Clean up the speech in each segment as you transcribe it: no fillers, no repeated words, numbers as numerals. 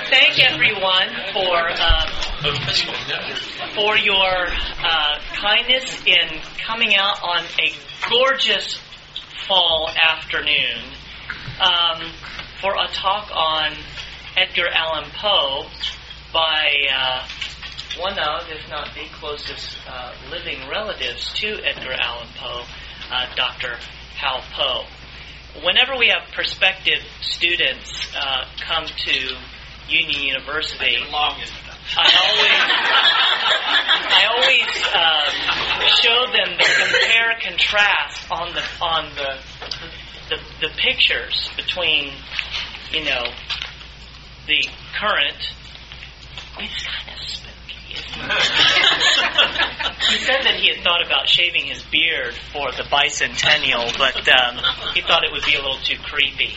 thank everyone for your kindness in coming out on a gorgeous fall afternoon for a talk on Edgar Allan Poe by one of, if not the closest living relatives to Edgar Allan Poe, Dr. Hal Poe. Whenever we have prospective students come to Union University, I always show them the compare contrast on the pictures between, the current. It's kind of spooky, isn't it? He said that he had thought about shaving his beard for the bicentennial, but he thought it would be a little too creepy.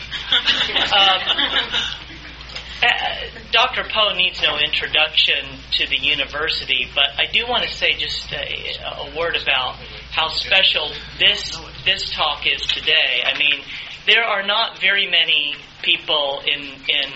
Dr. Poe needs no introduction to the university, but I do want to say just a word about how special this talk is today. I mean, there are not very many people in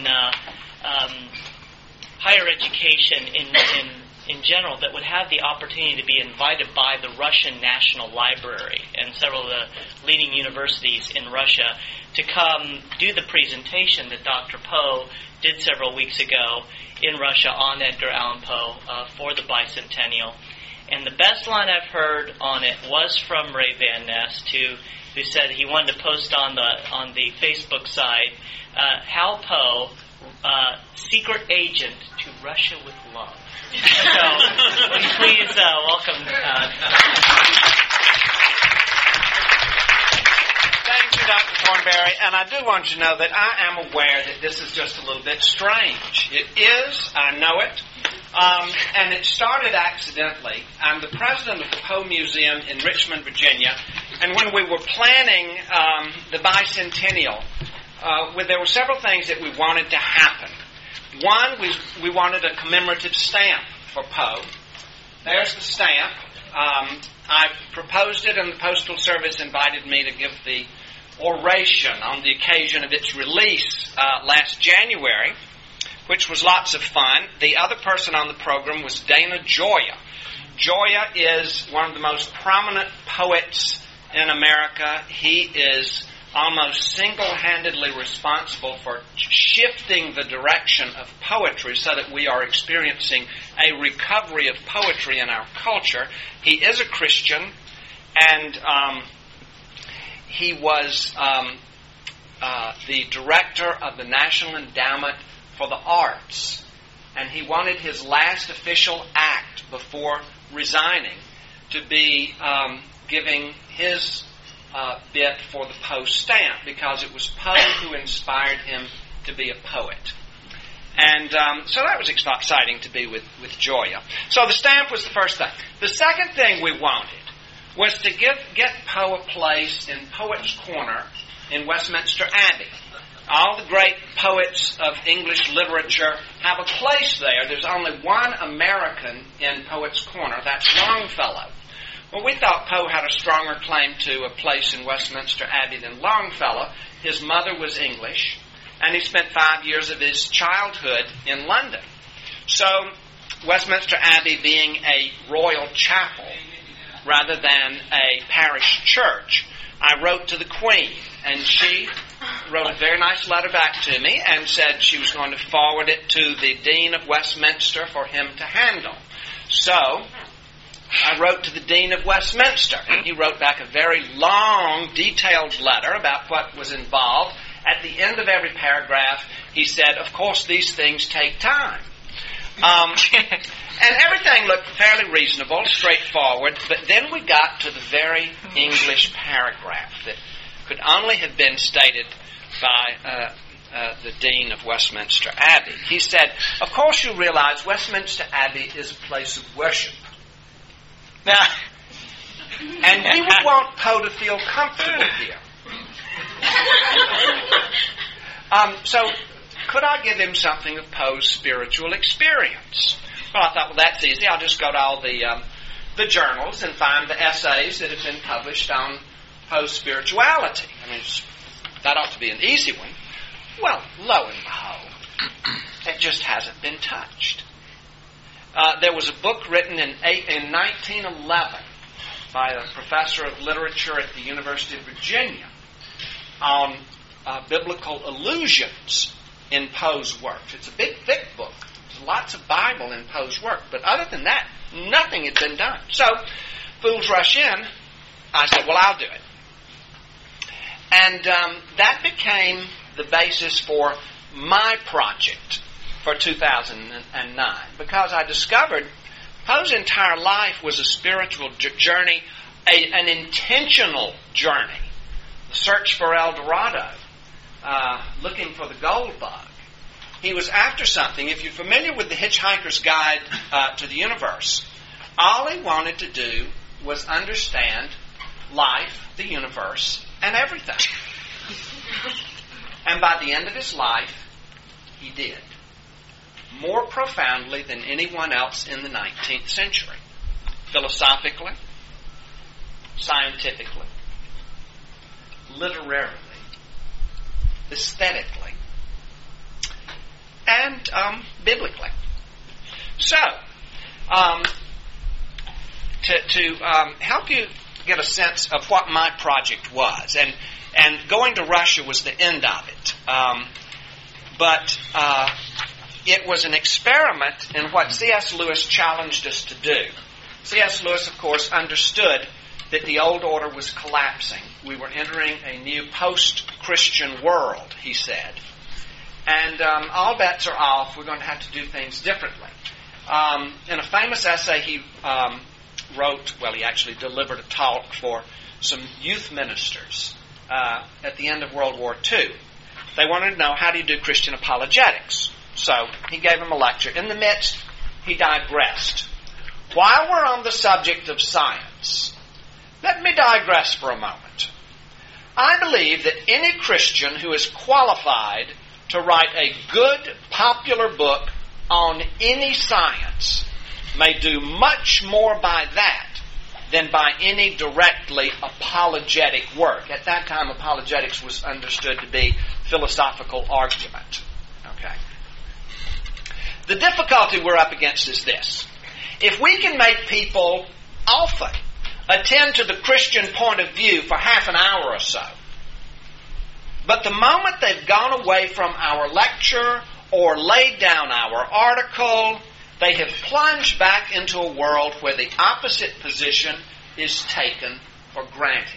higher education in general that would have the opportunity to be invited by the Russian National Library and several of the leading universities in Russia to come do the presentation that Dr. Poe did several weeks ago in Russia on Edgar Allan Poe for the bicentennial. And the best line I've heard on it was from Ray Van Nest, who said he wanted to post on the Facebook side, Hal Poe, secret agent to Russia with love. So, please welcome. Thank you, Dr. Thornberry. And I do want you to know that I am aware that this is just a little bit strange. It is, I know it. And it started accidentally. I'm the president of the Poe Museum in Richmond, Virginia. And when we were planning the bicentennial, there were several things that we wanted to happen. One, we wanted a commemorative stamp for Poe. There's the stamp. I proposed it, and the Postal Service invited me to give the oration on the occasion of its release last January, which was lots of fun. The other person on the program was Dana Gioia. Gioia is one of the most prominent poets in America. He is almost single-handedly responsible for shifting the direction of poetry so that we are experiencing a recovery of poetry in our culture. He is a Christian, and he was the director of the National Endowment for the Arts, and he wanted his last official act before resigning to be giving his bit for the Poe stamp, because it was Poe who inspired him to be a poet. And so that was exciting to be with Gioia. So the stamp was the first thing. The second thing we wanted was to get Poe a place in Poets' Corner in Westminster Abbey. All the great poets of English literature have a place there. There's only one American in Poets' Corner. That's Longfellow. Well, we thought Poe had a stronger claim to a place in Westminster Abbey than Longfellow. His mother was English, and he spent 5 years of his childhood in London. So, Westminster Abbey being a royal chapel rather than a parish church, I wrote to the Queen, and she wrote a very nice letter back to me and said she was going to forward it to the Dean of Westminster for him to handle. So, I wrote to the Dean of Westminster, and he wrote back a very long, detailed letter about what was involved. At the end of every paragraph, he said, of course, these things take time. And everything looked fairly reasonable, straightforward, but then we got to the very English paragraph that could only have been stated by the Dean of Westminster Abbey. He said, of course you realize Westminster Abbey is a place of worship. Now, and we would want Poe to feel comfortable here. So, could I give him something of Poe's spiritual experience? Well, I thought, well, that's easy. I'll just go to all the journals and find the essays that have been published on Poe's spirituality. I mean, that ought to be an easy one. Well, lo and behold, at just hasn't been touched. There was a book written in 1911 by a professor of literature at the University of Virginia on biblical allusions in Poe's works. It's a big, thick book. There's lots of Bible in Poe's work. But other than that, nothing had been done. So, fools rush in. I said, well, I'll do it. And that became the basis for my project for 2009. Because I discovered Poe's entire life was a spiritual journey, an intentional journey. The search for El Dorado, looking for the gold bug. He was after something. If you're familiar with the Hitchhiker's Guide to the Universe, all he wanted to do was understand life, the universe, and everything. And by the end of his life, he did. More profoundly than anyone else in the 19th century. Philosophically, scientifically, literarily, aesthetically, and biblically. So, to help you get a sense of what my project was, and going to Russia was the end of it, but it was an experiment in what C.S. Lewis challenged us to do. C.S. Lewis, of course, understood that the old order was collapsing. We were entering a new post-Christian world, he said. And all bets are off. We're going to have to do things differently. In a famous essay he wrote, well, he actually delivered a talk for some youth ministers at the end of World War II. They wanted to know, how do you do Christian apologetics? So he gave them a lecture. In the midst, he digressed. While we're on the subject of science, let me digress for a moment. I believe that any Christian who is qualified to write a good, popular book on any science may do much more by that than by any directly apologetic work. At that time, apologetics was understood to be philosophical argument. Okay. The difficulty we're up against is this. If we can make people often attend to the Christian point of view for half an hour or so, but the moment they've gone away from our lecture or laid down our article, they have plunged back into a world where the opposite position is taken for granted.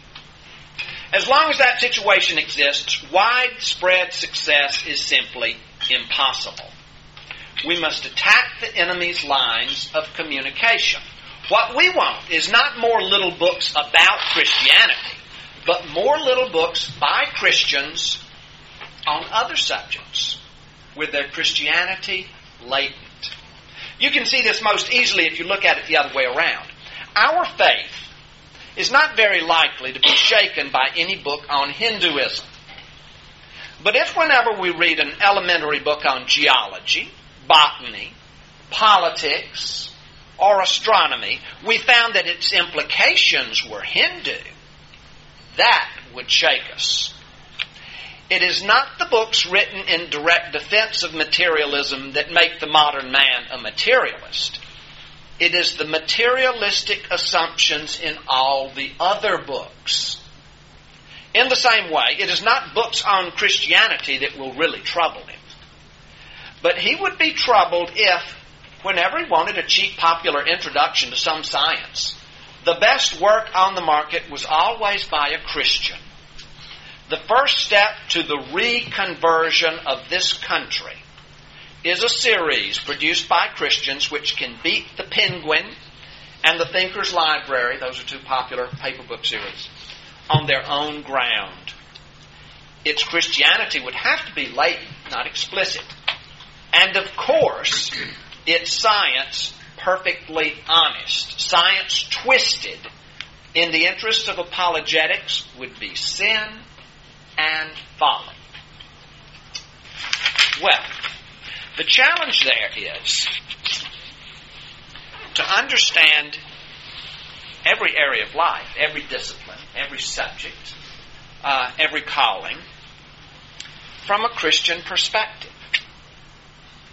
As long as that situation exists, widespread success is simply impossible. We must attack the enemy's lines of communication. What we want is not more little books about Christianity, but more little books by Christians on other subjects, with their Christianity latent. You can see this most easily if you look at it the other way around. Our faith is not very likely to be shaken by any book on Hinduism. But if whenever we read an elementary book on geology, botany, politics, or astronomy, we found that its implications were Hindu, that would shake us. It is not the books written in direct defense of materialism that make the modern man a materialist. It is the materialistic assumptions in all the other books. In the same way, it is not books on Christianity that will really trouble him. But he would be troubled if, whenever he wanted a cheap, popular introduction to some science, the best work on the market was always by a Christian. The first step to the reconversion of this country is a series produced by Christians which can beat The Penguin and The Thinker's Library, those are two popular paper book series, on their own ground. Its Christianity would have to be latent, not explicit. And of course, its science perfectly honest. Science twisted in the interest of apologetics would be sin and folly. Well, the challenge there is to understand every area of life, every discipline, every subject, every calling from a Christian perspective.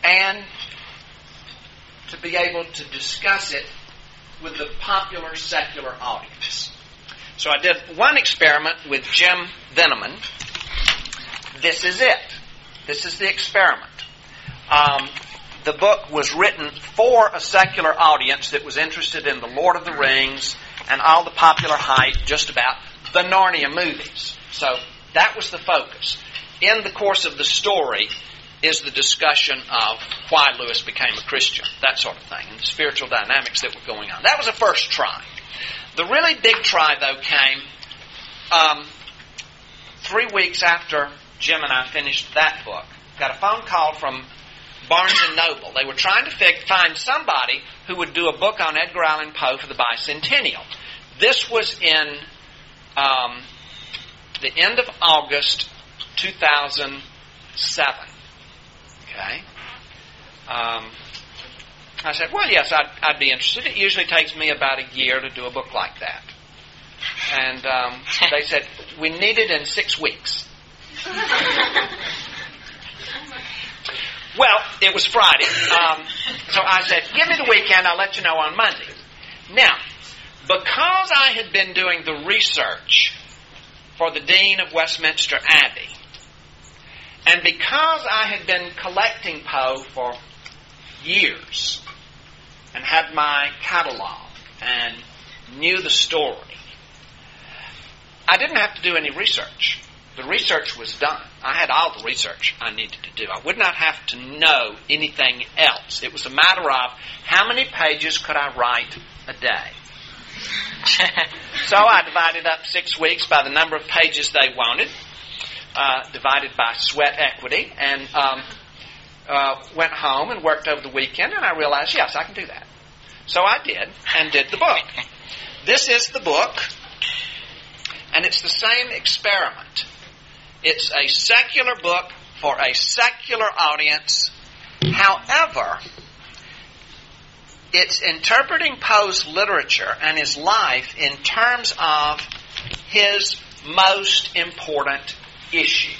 and to be able to discuss it with the popular secular audience. So I did one experiment with Jim Veneman. This is it. This is the experiment. The book was written for a secular audience that was interested in the Lord of the Rings and all the popular hype just about the Narnia movies. So that was the focus. In the course of the story is the discussion of why Lewis became a Christian, that sort of thing, and the spiritual dynamics that were going on. That was a first try. The really big try, though, came 3 weeks after Jim and I finished that book. Got a phone call from Barnes & Noble. They were trying to find somebody who would do a book on Edgar Allan Poe for the bicentennial. This was in the end of August 2007. Okay. I said, well, yes, I'd be interested. It usually takes me about a year to do a book like that. And they said, we need it in 6 weeks. Well, it was Friday. So I said, give me the weekend. I'll let you know on Monday. Now, because I had been doing the research for the Dean of Westminster Abbey, and because I had been collecting Poe for years and had my catalog and knew the story, I didn't have to do any research. The research was done. I had all the research I needed to do. I would not have to know anything else. It was a matter of how many pages could I write a day. So I divided up 6 weeks by the number of pages they wanted, divided by sweat equity, and went home and worked over the weekend, and I realized, yes, I can do that. So I did, and did the book. This is the book, and it's the same experiment. It's a secular book for a secular audience. However, it's interpreting Poe's literature and his life in terms of his most important issue.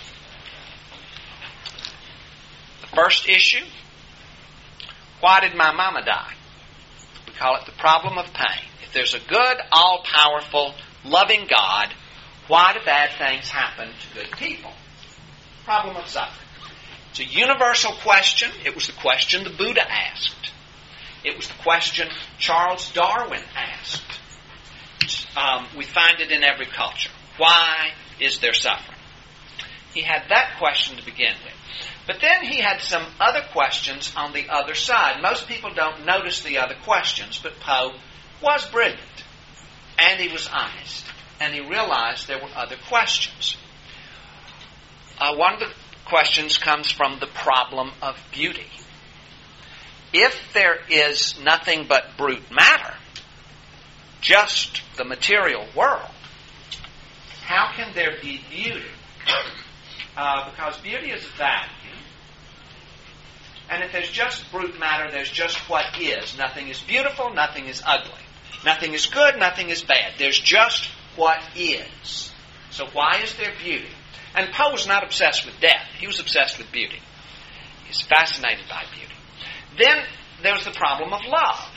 The first issue, why did my mama die? We call it the problem of pain. If there's a good, all-powerful, loving God, why do bad things happen to good people? Problem of suffering. It's a universal question. It was the question the Buddha asked. It was the question Charles Darwin asked. We find it in every culture. Why is there suffering? He had that question to begin with. But then he had some other questions on the other side. Most people don't notice the other questions, but Poe was brilliant. And he was honest. And he realized there were other questions. One of the questions comes from the problem of beauty. If there is nothing but brute matter, just the material world, how can there be beauty? Because beauty is a value. And if there's just brute matter, there's just what is. Nothing is beautiful, nothing is ugly. Nothing is good, nothing is bad. There's just what is. So why is there beauty? And Poe was not obsessed with death. He was obsessed with beauty. He's fascinated by beauty. Then there was the problem of love.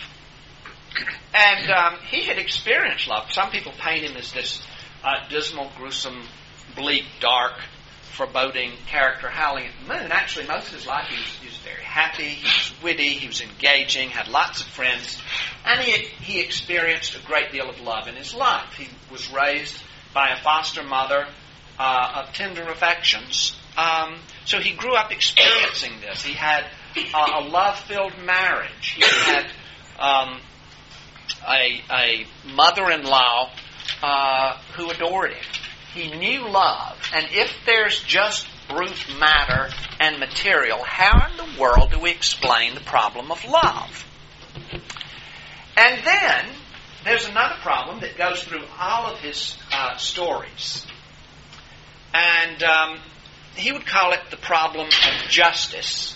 And he had experienced love. Some people paint him as this dismal, gruesome, bleak, dark, foreboding character howling at the moon. Actually, most of his life he was very happy, he was witty, he was engaging, had lots of friends, and he experienced a great deal of love in his life. He was raised by a foster mother of tender affections. So he grew up experiencing this. He had a love-filled marriage. He had a mother-in-law who adored him. He knew love. And if there's just brute matter and material, how in the world do we explain the problem of love? And then there's another problem that goes through all of his stories. And he would call it the problem of justice.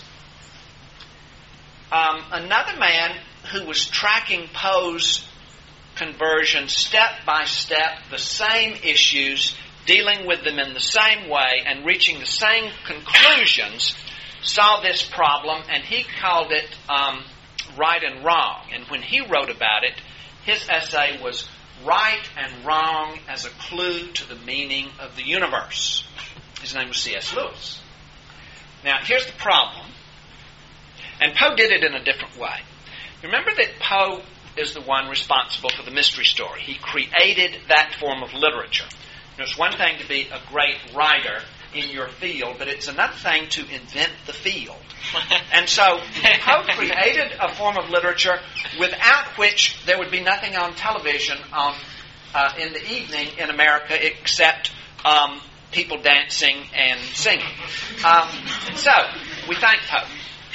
Another man who was tracking Poe's conversion step by step, the same issues, dealing with them in the same way, and reaching the same conclusions, saw this problem, and he called it Right and Wrong. And when he wrote about it, his essay was Right and Wrong as a Clue to the Meaning of the Universe. His name was C.S. Lewis. Now, here's the problem. And Poe did it in a different way. Remember that Poe is the one responsible for the mystery story. He created that form of literature. It's one thing to be a great writer in your field, but it's another thing to invent the field. And so Poe created a form of literature without which there would be nothing on television in the evening in America except people dancing and singing. So we thank Poe.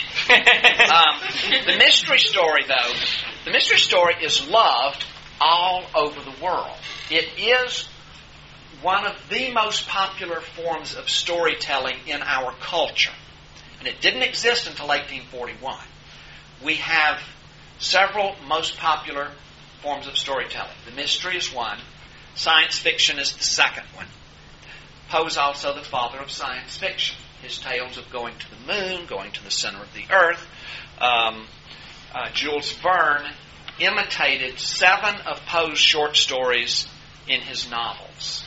The mystery story, though, the mystery story is loved all over the world. It is one of the most popular forms of storytelling in our culture. And it didn't exist until 1841. We have several most popular forms of storytelling. The mystery is one. Science fiction is the second one. Poe is also the father of science fiction. His tales of going to the moon, going to the center of the earth. Jules Verne imitated 7 of Poe's short stories in his novels.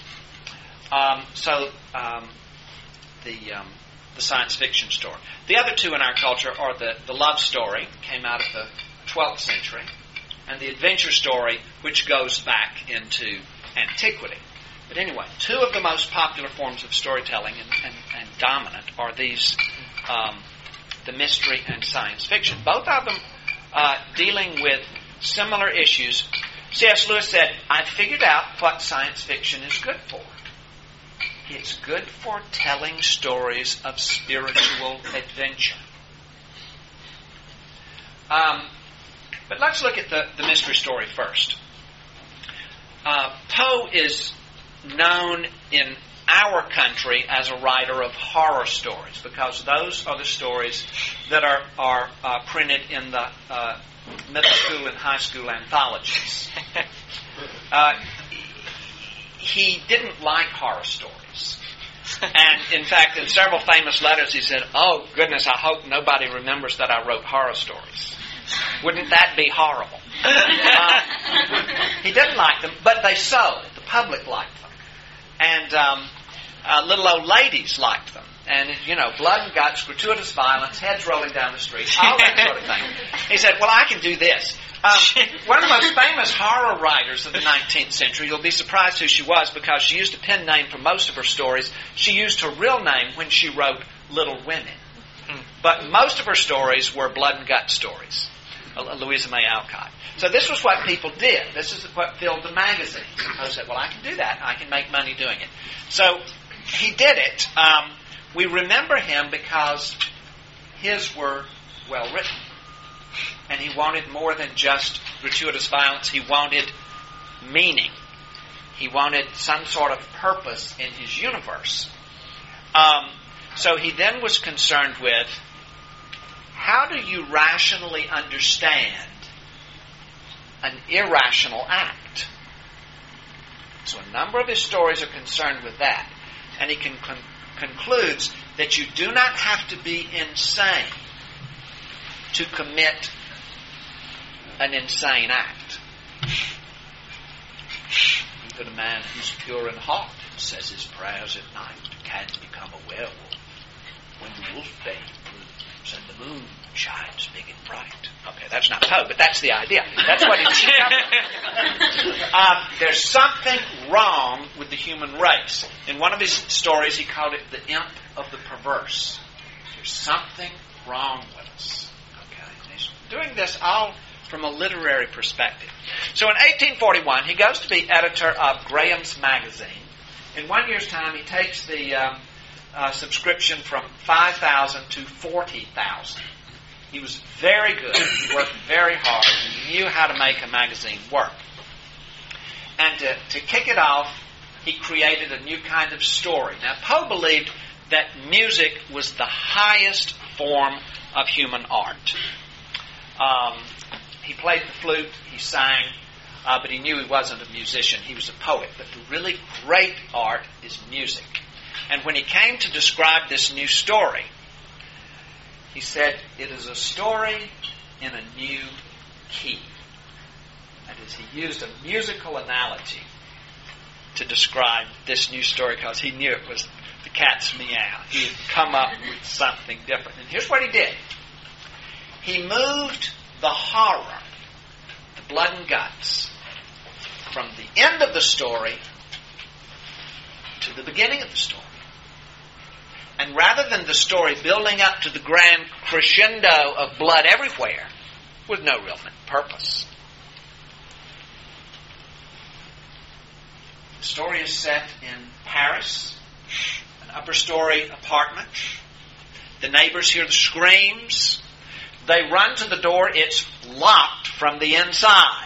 The science fiction story. The other two in our culture are the love story, came out of the 12th century, and the adventure story, which goes back into antiquity. But anyway, 2 of the most popular forms of storytelling and dominant are these, the mystery and science fiction. Both of them dealing with similar issues. C.S. Lewis said, "I've figured out what science fiction is good for. It's good for telling stories of spiritual adventure." But let's look at the mystery story first. Poe is known in our country as a writer of horror stories because those are the stories that are printed in the middle school and high school anthologies. He didn't like horror stories. And, in fact, in several famous letters he said, "Oh, goodness, I hope nobody remembers that I wrote horror stories. Wouldn't that be horrible?" He didn't like them, but they sold. The public liked them. And little old ladies liked them. And, blood and guts, gratuitous violence, heads rolling down the street, all that sort of thing. He said, "Well, I can do this." One of the most famous horror writers of the 19th century, you'll be surprised who she was because she used a pen name for most of her stories. She used her real name when she wrote Little Women. But most of her stories were blood and gut stories. Louisa May Alcott. So this was what people did. This is what filled the magazines. I said, "Well, I can do that. I can make money doing it." So he did it. We remember him because his were well written. And he wanted more than just gratuitous violence. He wanted meaning. He wanted some sort of purpose in his universe. So he then was concerned with how do you rationally understand an irrational act? So a number of his stories are concerned with that. And he concludes that you do not have to be insane to commit an insane act. Even a man who's pure in heart and says his prayers at night can become a werewolf when the wolfbane blooms and the moon shines big and bright. Okay, that's not Poe, but that's the idea. That's what he's there's something wrong with the human race. In one of his stories, he called it the imp of the perverse. There's something wrong with us. Okay, and he's doing this all from a literary perspective. So in 1841, he goes to be editor of Graham's Magazine. In 1 year's time, he takes the subscription from 5,000 to 40,000. He was very good. He worked very hard. He knew how to make a magazine work. And to kick it off, he created a new kind of story. Now, Poe believed that music was the highest form of human art. He played the flute, he sang, but he knew he wasn't a musician. He was a poet. But the really great art is music. And when he came to describe this new story, He said, it is a story in a new key. That is, he used a musical analogy to describe this new story because he knew it was the cat's meow. He had come up with something different. And here's what he did. He moved the horror, the blood and guts, from the end of the story to the beginning of the story. And rather than the story building up to the grand crescendo of blood everywhere, with no real purpose, the story is set in Paris, an upper-story apartment. The neighbors hear the screams. They run to the door. It's locked from the inside.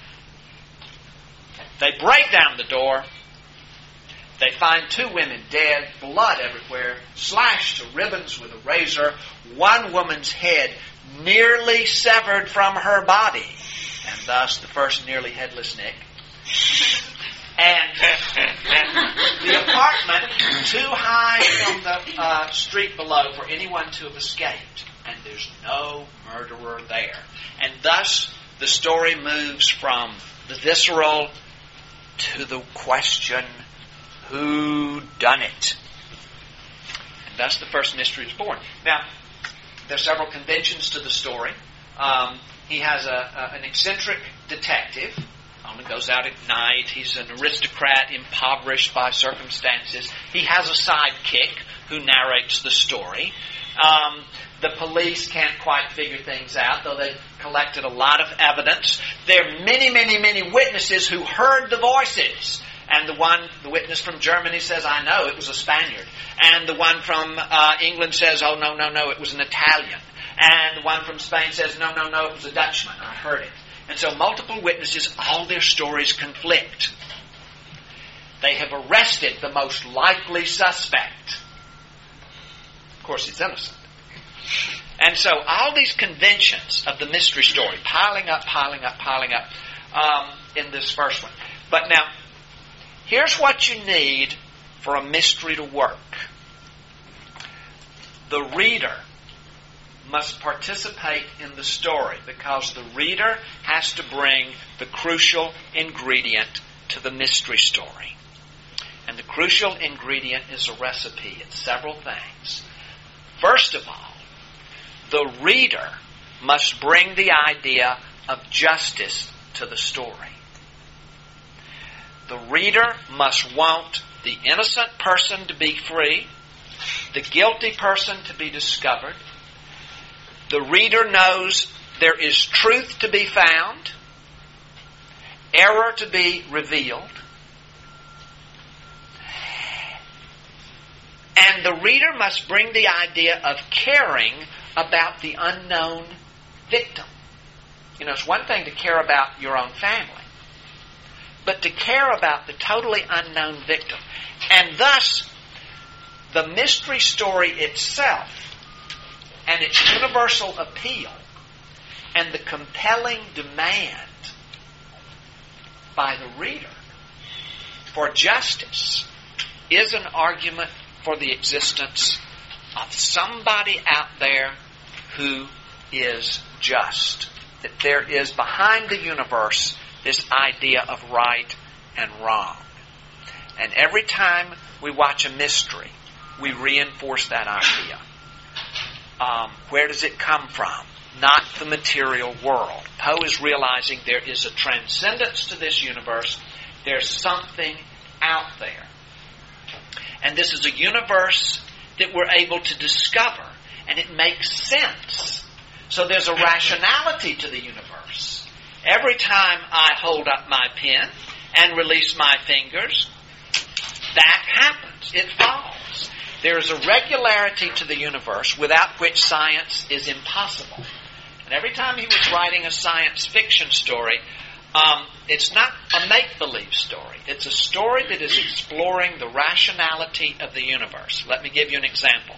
They break down the door. They find two women dead, blood everywhere, slashed to ribbons with a razor, one woman's head nearly severed from her body, and thus the first nearly headless Nick. And the apartment too high from the street below for anyone to have escaped. And there's no murderer there. And thus the story moves from the visceral to the question, who done it? And thus the first mystery is born. Now, there are several conventions to the story. He has an eccentric detective. Only goes out at night. He's an aristocrat impoverished by circumstances. He has a sidekick who narrates the story. The police can't quite figure things out, though they've collected a lot of evidence. There are many, many, many witnesses who heard the voices. And the witness from Germany says, I know, it was a Spaniard. And the one from England says, oh, no, it was an Italian. And the one from Spain says, no, it was a Dutchman. I heard it. And so multiple witnesses, all their stories conflict. They have arrested the most likely suspect. Of course, he's innocent. And so all these conventions of the mystery story, piling up in this first one. But now, here's what you need for a mystery to work. The reader must participate in the story because the reader has to bring the crucial ingredient to the mystery story. And the crucial ingredient is a recipe. It's several things. First of all, the reader must bring the idea of justice to the story. The reader must want the innocent person to be free, the guilty person to be discovered. The reader knows there is truth to be found, error to be revealed, and the reader must bring the idea of caring about the unknown victim. You know, it's one thing to care about your own family, but to care about the totally unknown victim. And thus, the mystery story itself and its universal appeal and the compelling demand by the reader for justice is an argument for the existence of somebody out there who is just. That there is behind the universe this idea of right and wrong. And every time we watch a mystery, we reinforce that idea. Where does it come from? Not the material world. Poe is realizing there is a transcendence to this universe. There's something out there. And this is a universe that we're able to discover, and it makes sense. So there's a rationality to the universe. Every time I hold up my pen and release my fingers, that happens. It falls. There is a regularity to the universe without which science is impossible. And every time he was writing a science fiction story, it's not a make-believe story. It's a story that is exploring the rationality of the universe. Let me give you an example.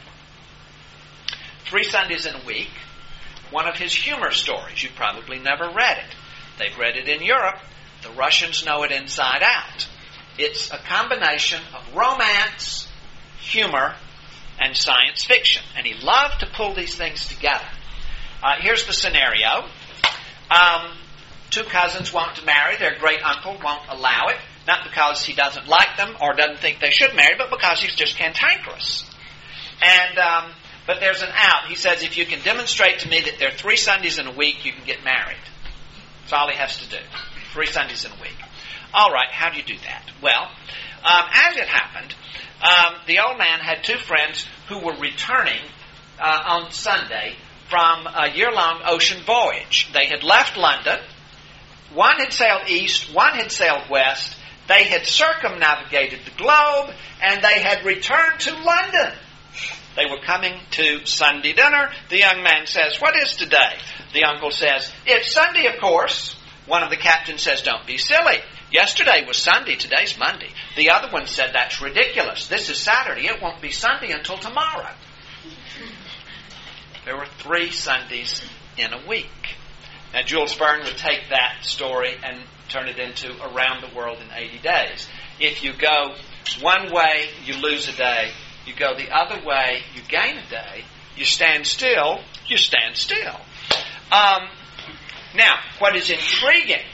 3 Sundays in a week, one of his humor stories. You've probably never read it. They've read it in Europe. The Russians know it inside out. It's a combination of romance, humor, and science fiction. And he loved to pull these things together. Here's the scenario. Two cousins want to marry. Their great uncle won't allow it. Not because he doesn't like them or doesn't think they should marry, but because he's just cantankerous. But there's an out. He says, if you can demonstrate to me that there are 3 Sundays in a week, you can get married. That's all he has to do. 3 Sundays in a week. All right, how do you do that? Well, as it happened, the old man had 2 friends who were returning on Sunday from a year-long ocean voyage. They had left London. One had sailed east, one had sailed west. They had circumnavigated the globe, and they had returned to London. They were coming to Sunday dinner. The young man says, "What is today?" The uncle says, "It's Sunday, of course." One of the captains says, "Don't be silly. Yesterday was Sunday, today's Monday." The other one said, "That's ridiculous. This is Saturday. It won't be Sunday until tomorrow." There were 3 Sundays in a week. Now, Jules Verne would take that story and turn it into Around the World in 80 Days. If you go one way, you lose a day. You go the other way, you gain a day. You stand still, you stand still. Now, what is intriguing,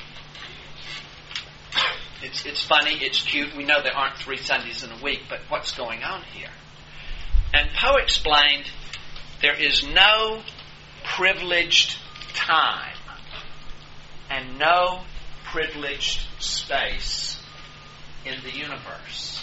it's funny, it's cute. We know there aren't 3 Sundays in a week, but what's going on here? And Poe explained there is no privileged time and no privileged space in the universe.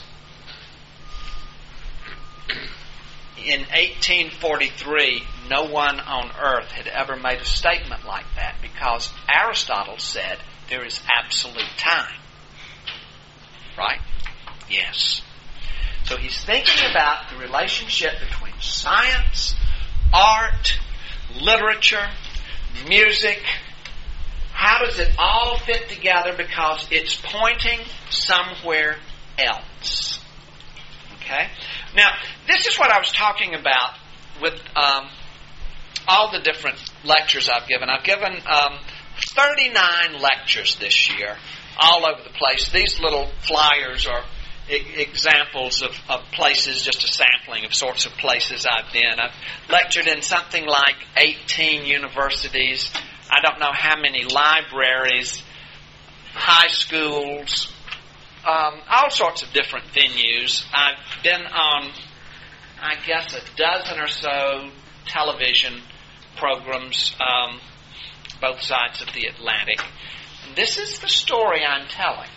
In 1843, no one on earth had ever made a statement like that because Aristotle said there is absolute time. Right? Yes. So he's thinking about the relationship between science, art, literature, music. How does it all fit together? Because it's pointing somewhere else. Okay? Now, this is what I was talking about with all the different lectures I've given. I've given 39 lectures this year, all over the place. These little flyers are examples of places, just a sampling of sorts of places I've been. I've lectured in something like 18 universities. I don't know how many libraries, high schools, all sorts of different venues. I've been on, I guess, a dozen or so television programs, both sides of the Atlantic. And this is the story I'm telling.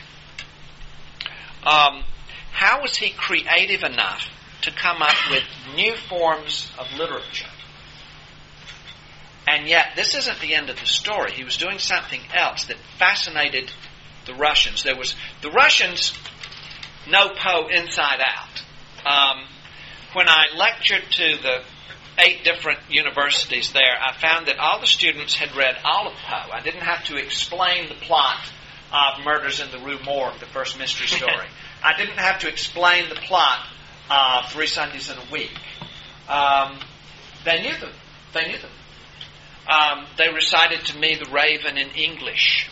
How was he creative enough to come up with new forms of literature? And yet, this isn't the end of the story. He was doing something else that fascinated the Russians. The Russians know Poe inside out. When I lectured to the 8 different universities there, I found that all the students had read all of Poe. I didn't have to explain the plot of Murders in the Rue Morgue, the first mystery story. I didn't have to explain the plot of 3 Sundays in a week. They knew them. They recited to me The Raven in English.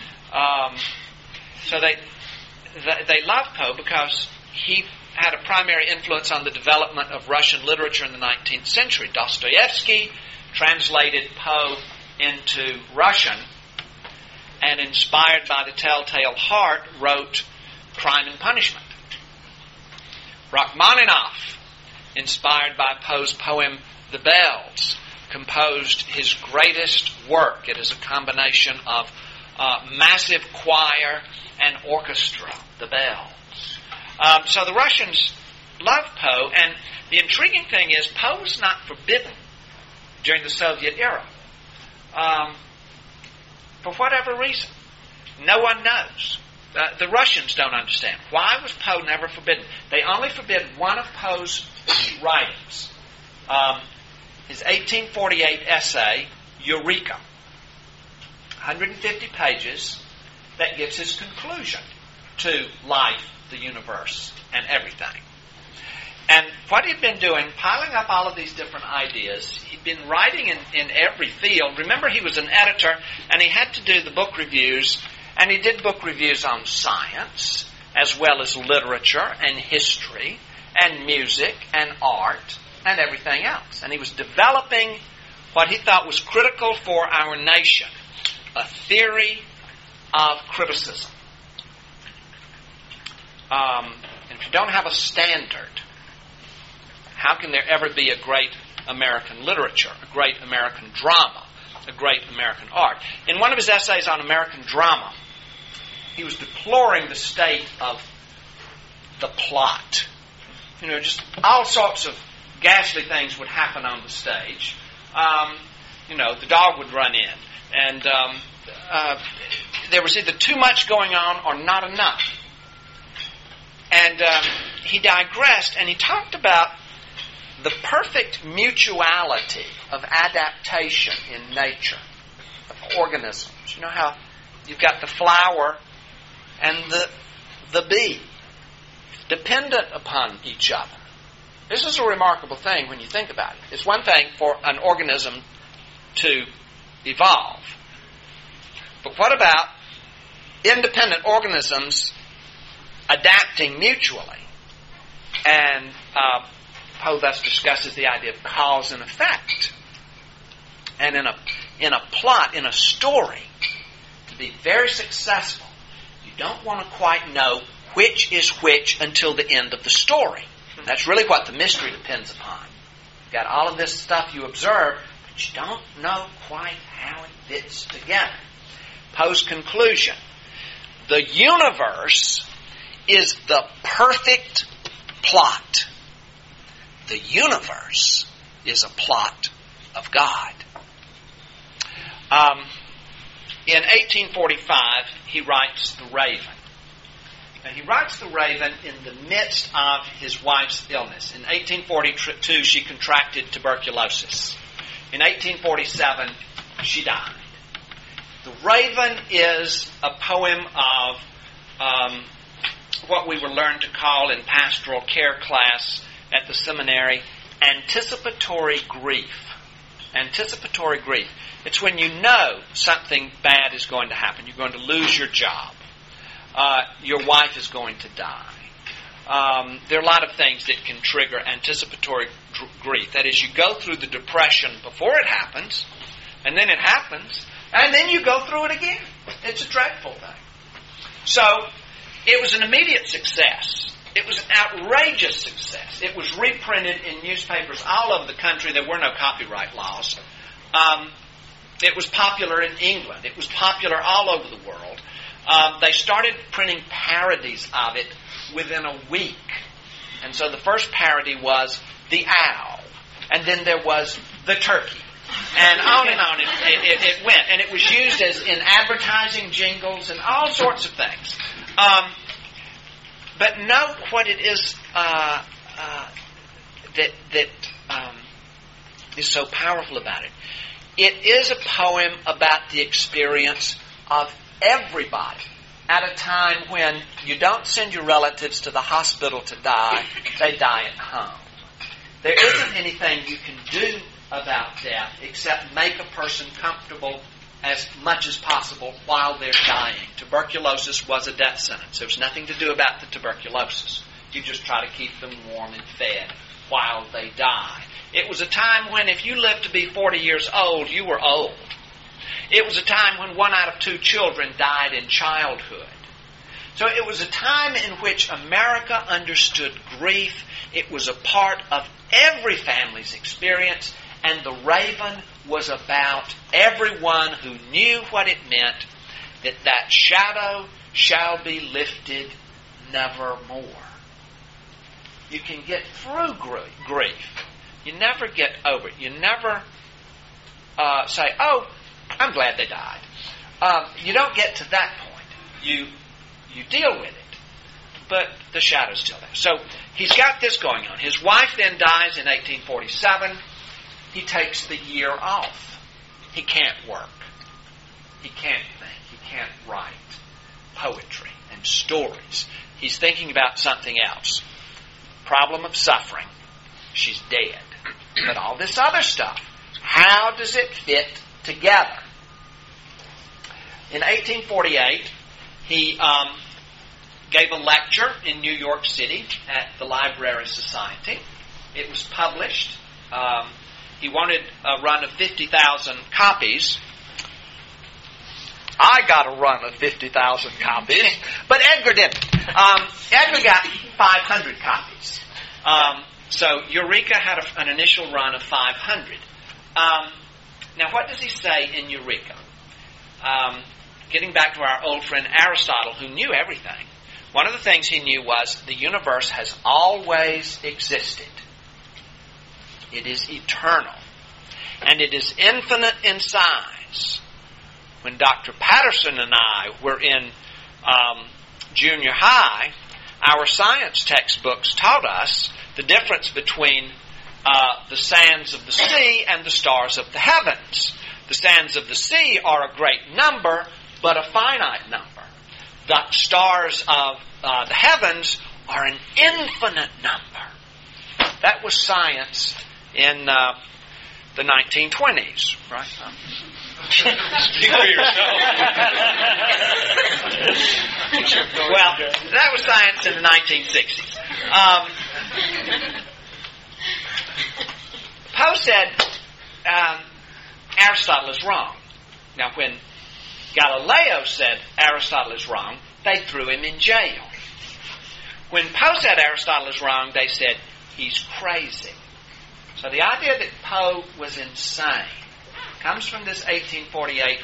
So they loved Poe because he had a primary influence on the development of Russian literature in the 19th century. Dostoevsky translated Poe into Russian and, inspired by The Telltale Heart, wrote Crime and Punishment. Rachmaninoff, inspired by Poe's poem The Bells, composed his greatest work. It is a combination of massive choir and orchestra, The Bells. So the Russians loved Poe, and the intriguing thing is Poe was not forbidden during the Soviet era. For whatever reason. No one knows. The Russians don't understand. Why was Poe never forbidden? They only forbid one of Poe's writings. His 1848 essay, Eureka. 150 pages that gives his conclusion to life, the universe, and everything. And what he'd been doing, piling up all of these different ideas, he'd been writing in every field. Remember, he was an editor, and he had to do the book reviews, and he did book reviews on science, as well as literature and history, and music and art and everything else. And he was developing what he thought was critical for our nation, a theory of criticism. And if you don't have a standard, how can there ever be a great American literature, a great American drama, a great American art? In one of his essays on American drama, he was deploring the state of the plot. Just all sorts of ghastly things would happen on the stage. The dog would run in, and there was either too much going on or not enough. And he digressed, and he talked about the perfect mutuality of adaptation in nature, of organisms. You know how you've got the flower and the bee, dependent upon each other. This is a remarkable thing when you think about it. It's one thing for an organism to evolve. But what about independent organisms adapting mutually? And Poe thus discusses the idea of cause and effect. And in a plot, in a story, to be very successful, you don't want to quite know which is which until the end of the story. That's really what the mystery depends upon. You've got all of this stuff you observe, but you don't know quite how it fits together. Poe's conclusion: the universe is the perfect plot. The universe is a plot of God. In 1845, he writes The Raven. And he writes The Raven in the midst of his wife's illness. In 1842, she contracted tuberculosis. In 1847, she died. The Raven is a poem of what we were learned to call in pastoral care class at the seminary anticipatory grief. Anticipatory grief. It's when you know something bad is going to happen. You're going to lose your job. Your wife is going to die. There are a lot of things that can trigger anticipatory grief. That is, you go through the depression before it happens, and then it happens, and then you go through it again. It's a dreadful thing. So, it was an immediate success. It was an outrageous success. It was reprinted in newspapers all over the country. There were no copyright laws. It was popular in England. It was popular all over the world. They started printing parodies of it within a week. And so the first parody was the owl. And then there was the turkey. And on it went. And it was used as in advertising jingles and all sorts of things. But note what it is that is so powerful about it. It is a poem about the experience of everybody at a time when you don't send your relatives to the hospital to die, they die at home. There isn't anything you can do about death except make a person comfortable as much as possible while they're dying. Tuberculosis was a death sentence. There was nothing to do about the tuberculosis. You just try to keep them warm and fed while they die. It was a time when if you lived to be 40 years old, you were old. It was a time when 1 out of 2 children died in childhood. So it was a time in which America understood grief. It was a part of every family's experience, and The Raven was about everyone who knew what it meant, that shadow shall be lifted nevermore. You can get through grief. You never get over it. You never say, oh, I'm glad they died. You don't get to that point. You deal with it, but the shadow's still there. So he's got this going on. His wife then dies in 1847. He takes the year off. He can't work. He can't think. He can't write poetry and stories. He's thinking about something else. Problem of suffering. She's dead. But all this other stuff, how does it fit together? In 1848, he gave a lecture in New York City at the Library Society. It was published. He wanted a run of 50,000 copies. I got a run of 50,000 copies, but Edgar didn't. Edgar got 500 copies. So Eureka had an initial run of 500. Now, what does he say in Eureka? Getting back to our old friend Aristotle, who knew everything, one of the things he knew was the universe has always existed. It is eternal. And it is infinite in size. When Dr. Patterson and I were in junior high, our science textbooks taught us the difference between the sands of the sea and the stars of the heavens. The sands of the sea are a great number, but a finite number. The stars of the heavens are an infinite number. That was science in the 1920s, right? Speak for yourself. Well, that was science in the 1960s. Poe said Aristotle is wrong. Now, when Galileo said Aristotle is wrong, they threw him in jail. When Poe said Aristotle is wrong, they said he's crazy. So the idea that Poe was insane comes from this 1848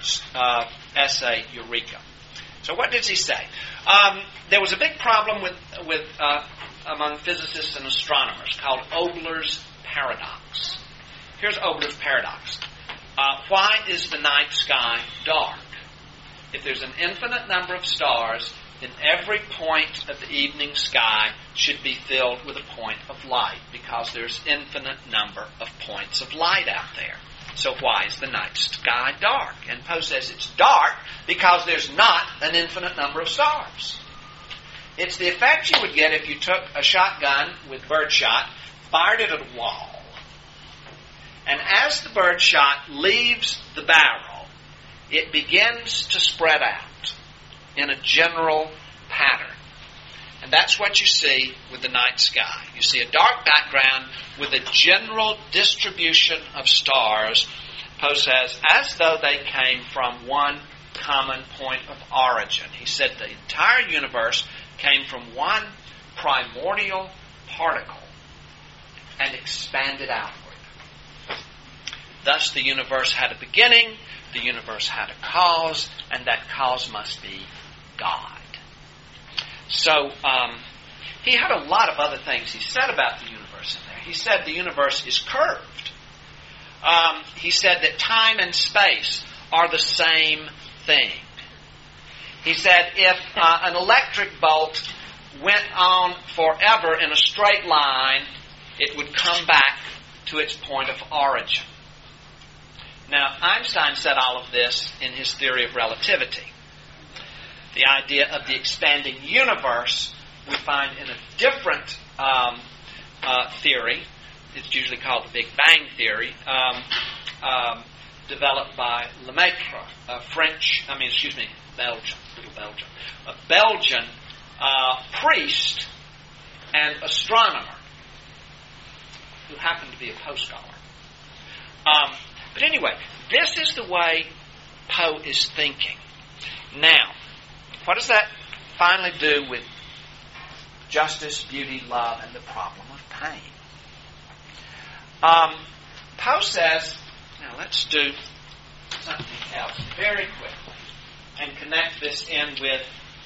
essay, Eureka. So what does he say? There was a big problem with among physicists and astronomers called Obler's paradox. Here's Obler's paradox. Why is the night sky dark? If there's an infinite number of stars, then every point of the evening sky should be filled with a point of light, because there's infinite number of points of light out there. So why is the night sky dark? And Poe says it's dark because there's not an infinite number of stars. It's the effect you would get if you took a shotgun with birdshot, fired it at a wall, and as the birdshot leaves the barrel, it begins to spread out in a general pattern. And that's what you see with the night sky. You see a dark background with a general distribution of stars, Poe says, as though they came from one common point of origin. He said the entire universe came from one primordial particle and expanded outward. Thus the universe had a beginning, the universe had a cause, and that cause must be God. So he had a lot of other things he said about the universe in there. He said the universe is curved. He said that time and space are the same thing. He said if an electric bolt went on forever in a straight line, it would come back to its point of origin. Now, Einstein said all of this in his theory of relativity. The idea of the expanding universe we find in a different theory. It's usually called the Big Bang theory, developed by Lemaitre, a Belgian priest and astronomer who happened to be a Poe scholar. But anyway, this is the way Poe is thinking. Now, what does that finally do with justice, beauty, love, and the problem of pain? Poe says, now let's do something else very quickly and connect this in with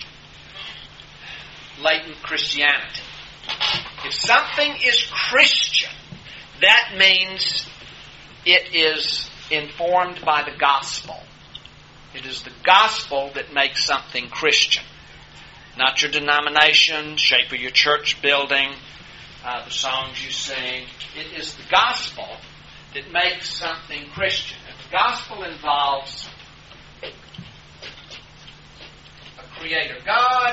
latent Christianity. If something is Christian, that means it is informed by the gospel. It is the gospel that makes something Christian. Not your denomination, shape of your church building, the songs you sing. It is the gospel that makes something Christian. If the gospel involves a creator God,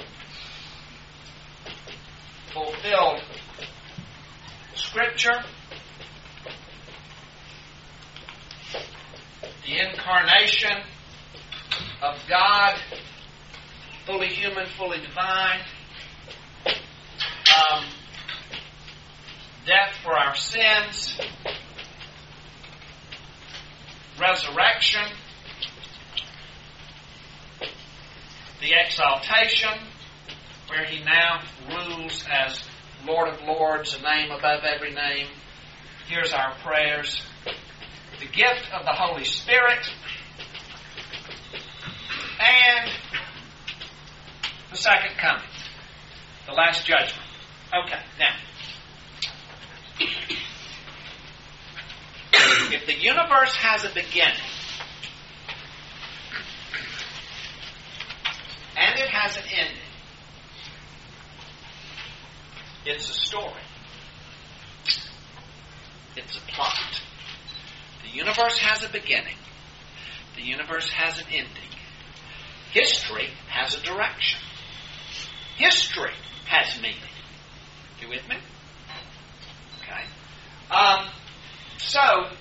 fulfilled Scripture, the incarnation of God fully human, fully divine. Death for our sins. Resurrection. The exaltation, where He now rules as Lord of Lords, a name above every name. Here's our prayers. The gift of the Holy Spirit. And the second coming. The last judgment. Okay, now. If the universe has a beginning, and it has an ending, it's a story. It's a plot. The universe has a beginning. The universe has an ending. History has a direction. History has meaning. You with me? Okay. So,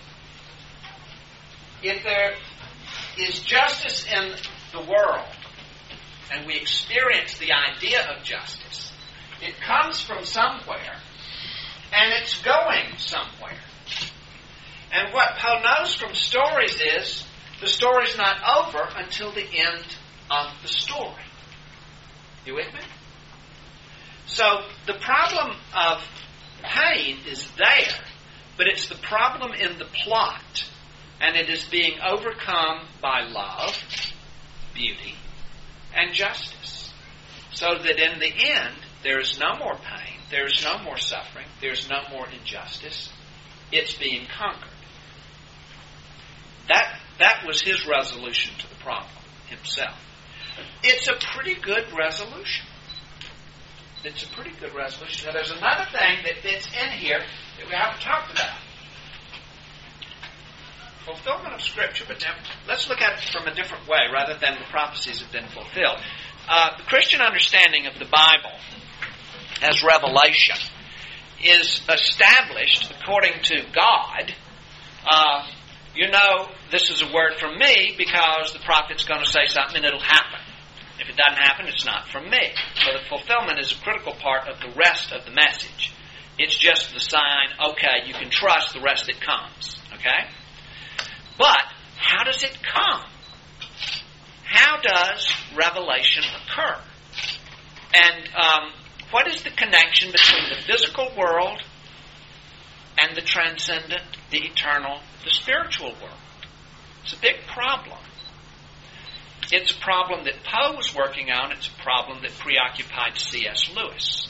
if there is justice in the world, and we experience the idea of justice, it comes from somewhere, and it's going somewhere. And what Poe knows from stories is, the story's not over until the end of the story. You with me? So, the problem of pain is there, but it's the problem in the plot, and it is being overcome by love, beauty, and justice. So that in the end, there is no more pain, there is no more suffering, there is no more injustice. It's being conquered. That was his resolution to the problem himself. It's a pretty good resolution. It's a pretty good resolution. Now, there's another thing that fits in here that we haven't talked about. Fulfillment of Scripture, but now let's look at it from a different way rather than the prophecies have been fulfilled. The Christian understanding of the Bible as revelation is established according to God. This is a word from me because the prophet's going to say something and it'll happen. If it doesn't happen, it's not from me. So the fulfillment is a critical part of the rest of the message. It's just the sign, okay, you can trust the rest that comes. Okay? But, how does it come? How does revelation occur? And what is the connection between the physical world and the transcendent, the eternal, the spiritual world? It's a big problem. It's a problem that Poe was working on. It's a problem that preoccupied C.S. Lewis.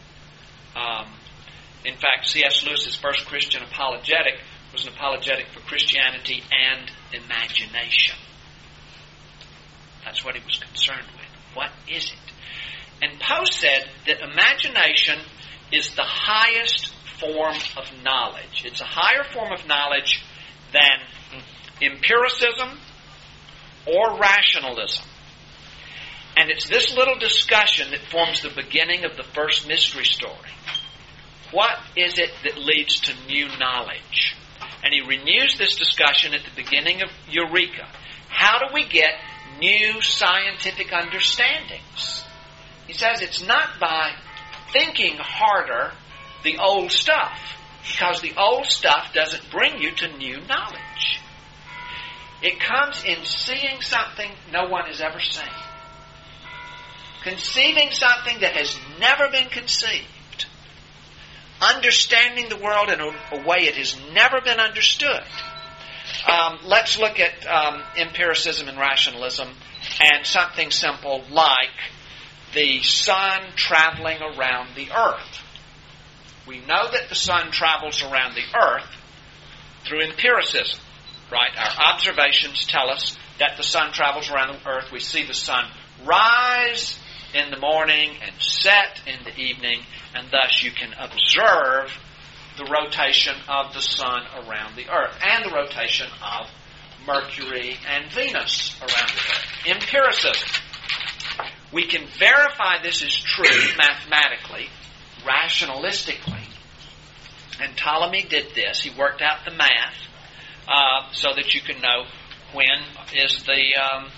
In fact, C.S. Lewis's first Christian apologetic was an apologetic for Christianity and imagination. That's what he was concerned with. What is it? And Poe said that imagination is the highest form of knowledge. It's a higher form of knowledge than empiricism or rationalism. And it's this little discussion that forms the beginning of the first mystery story. What is it that leads to new knowledge? And he renews this discussion at the beginning of Eureka. How do we get new scientific understandings? He says it's not by thinking harder the old stuff, because the old stuff doesn't bring you to new knowledge. It comes in seeing something no one has ever seen. Conceiving something that has never been conceived. Understanding the world in a way it has never been understood. Let's look at empiricism and rationalism and something simple like the sun traveling around the earth. We know that the sun travels around the earth through empiricism, right? Our observations tell us that the sun travels around the earth. We see the sun rise in the morning and set in the evening, and thus you can observe the rotation of the sun around the earth and the rotation of Mercury and Venus around the earth. Empiricism. We can verify this is true mathematically, rationalistically. And Ptolemy did this. He worked out the math so that you can know when is the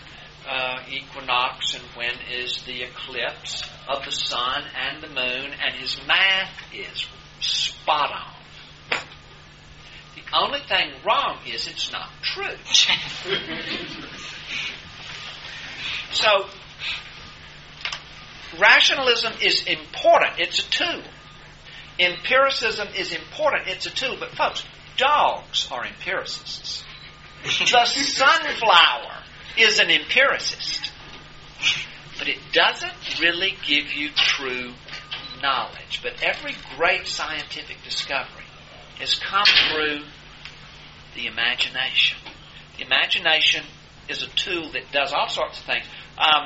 equinox and when is the eclipse of the sun and the moon, and his math is spot on. The only thing wrong is it's not true. So, rationalism is important. It's a tool. Empiricism is important. It's a tool. But folks, dogs are empiricists. The sunflower is an empiricist. But it doesn't really give you true knowledge. But every great scientific discovery has come through the imagination. The imagination is a tool that does all sorts of things.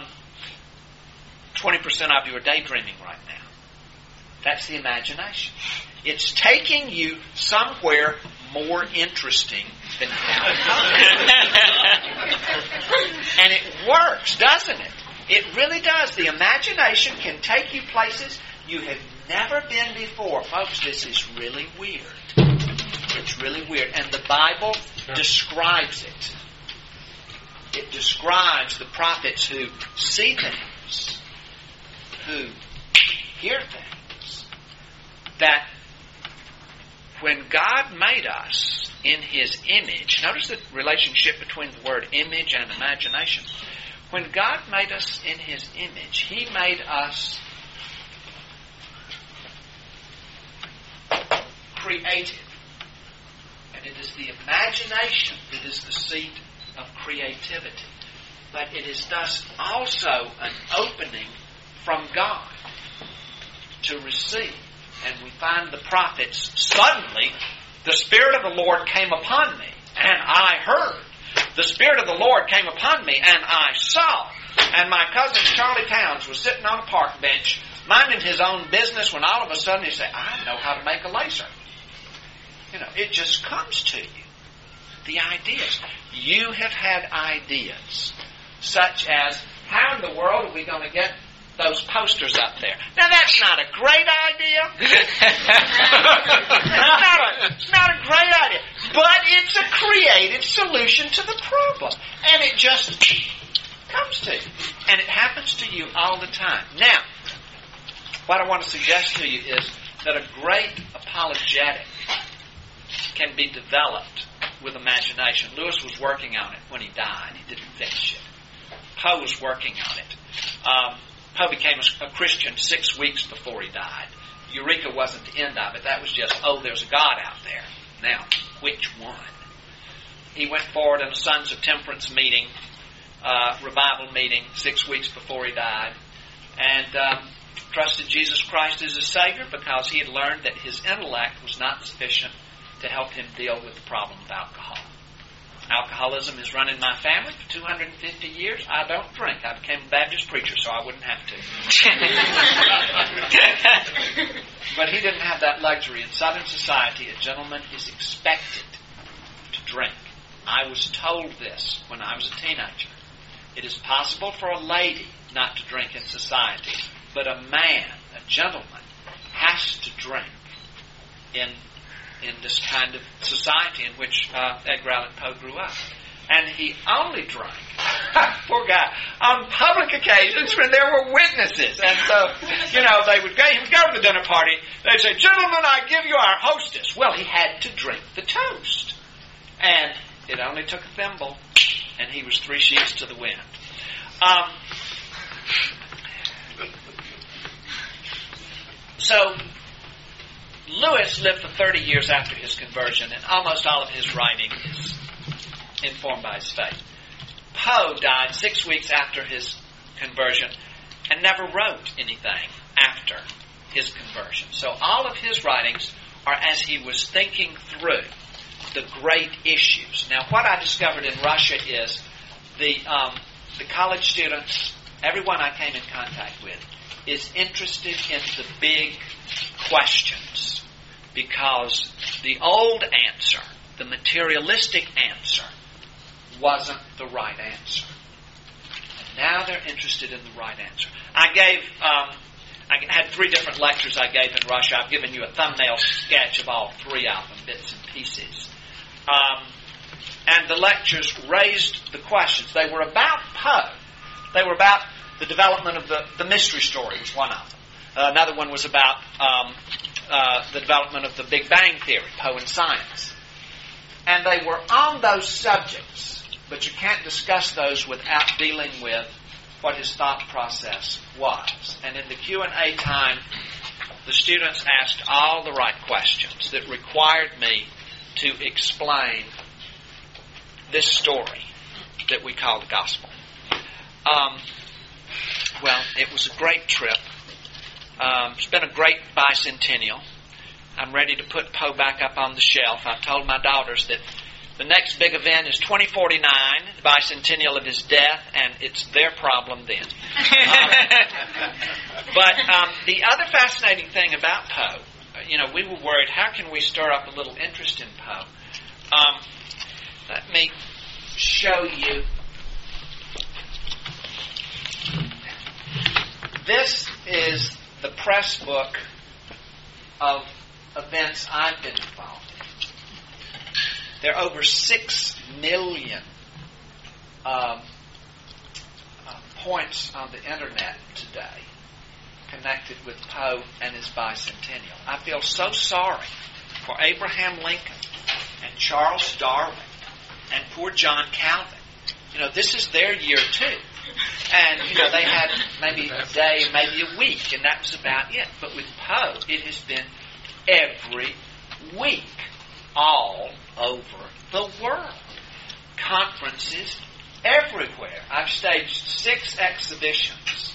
20% of you are daydreaming right now. That's the imagination. It's taking you somewhere more interesting than how and it works, doesn't it? It really does. The imagination can take you places you have never been before. Folks, this is really weird. It's really weird. And the Bible describes it. It describes the prophets who see things, who hear things, that when God made us in His image, notice the relationship between the word image and imagination. When God made us in His image, He made us creative. And it is the imagination that is the seat of creativity. But it is thus also an opening from God to receive. And we find the prophets, suddenly the Spirit of the Lord came upon me, and I heard. The Spirit of the Lord came upon me, and I saw. And my cousin Charlie Towns was sitting on a park bench, minding his own business, when all of a sudden he said, I know how to make a laser. You know, it just comes to you. The ideas. You have had ideas, such as, how in the world are we going to get those posters up there? Now, that's not a great idea. It's not a great idea. But it's a creative solution to the problem. And it just comes to you. And it happens to you all the time. Now, what I want to suggest to you is that a great apologetic can be developed with imagination. Lewis was working on it when he died. He didn't finish it. Poe was working on it. Poe became a Christian 6 weeks before he died. Eureka wasn't the end of it. That was just, there's a God out there. Now, which one? He went forward in a Sons of Temperance meeting, revival meeting, 6 weeks before he died, and trusted Jesus Christ as his Savior because he had learned that his intellect was not sufficient to help him deal with the problem of alcohol. Alcoholism has run in my family for 250 years. I don't drink. I became a Baptist preacher, so I wouldn't have to. But he didn't have that luxury. In Southern society, a gentleman is expected to drink. I was told this when I was a teenager. It is possible for a lady not to drink in society, but a man, a gentleman, has to drink in this kind of society in which Edgar Allan Poe grew up. And he only drank, poor guy, on public occasions when there were witnesses. And so, he would go to the dinner party, they'd say, gentlemen, I give you our hostess. Well, he had to drink the toast. And it only took a thimble, and he was 3 sheets to the wind. So, Lewis lived for 30 years after his conversion, and almost all of his writing is informed by his faith. Poe died 6 weeks after his conversion and never wrote anything after his conversion. So all of his writings are as he was thinking through the great issues. Now, what I discovered in Russia is the college students, everyone I came in contact with, is interested in the big questions, because the old answer, the materialistic answer, wasn't the right answer. And now they're interested in the right answer. I had 3 different lectures I gave in Russia. I've given you a thumbnail sketch of all 3 of them, bits and pieces. And the lectures raised the questions. They were about Poe, They were about the development of the mystery story was one of them. Another one was about the development of the Big Bang Theory, Poe and science. And they were on those subjects, but you can't discuss those without dealing with what his thought process was. And in the Q&A time, the students asked all the right questions that required me to explain this story that we call the gospel. Well, it was a great trip. It's been a great bicentennial. I'm ready to put Poe back up on the shelf. I've told my daughters that the next big event is 2049, the bicentennial of his death, and it's their problem then. But the other fascinating thing about Poe, we were worried, how can we stir up a little interest in Poe? Let me show you. This is the press book of events I've been involved in. There are over 6 million points on the internet today connected with Poe and his bicentennial. I feel so sorry for Abraham Lincoln and Charles Darwin and poor John Calvin. This is their year too. And, they had maybe a day, maybe a week, and that was about it. But with Poe, it has been every week, all over the world. Conferences everywhere. I've staged 6 exhibitions,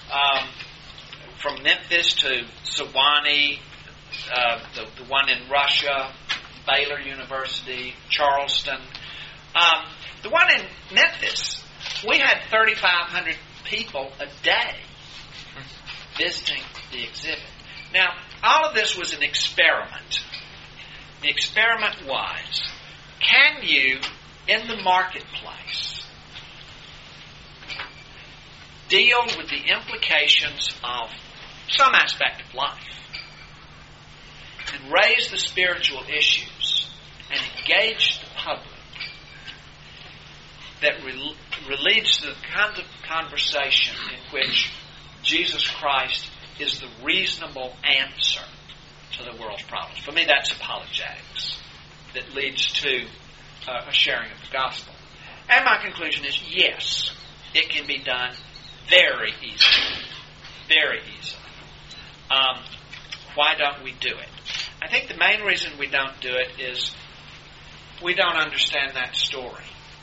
from Memphis to Sewanee, the one in Russia, Baylor University, Charleston. The one in Memphis, we had 3,500 people a day visiting the exhibit. Now, all of this was an experiment. The experiment was, can you, in the marketplace, deal with the implications of some aspect of life and raise the spiritual issues and engage the public that leads to the kind of conversation in which Jesus Christ is the reasonable answer to the world's problems. For me, that's apologetics that leads to a sharing of the gospel. And my conclusion is, yes, it can be done very easily. Very easily. Why don't we do it? I think the main reason we don't do it is we don't understand that story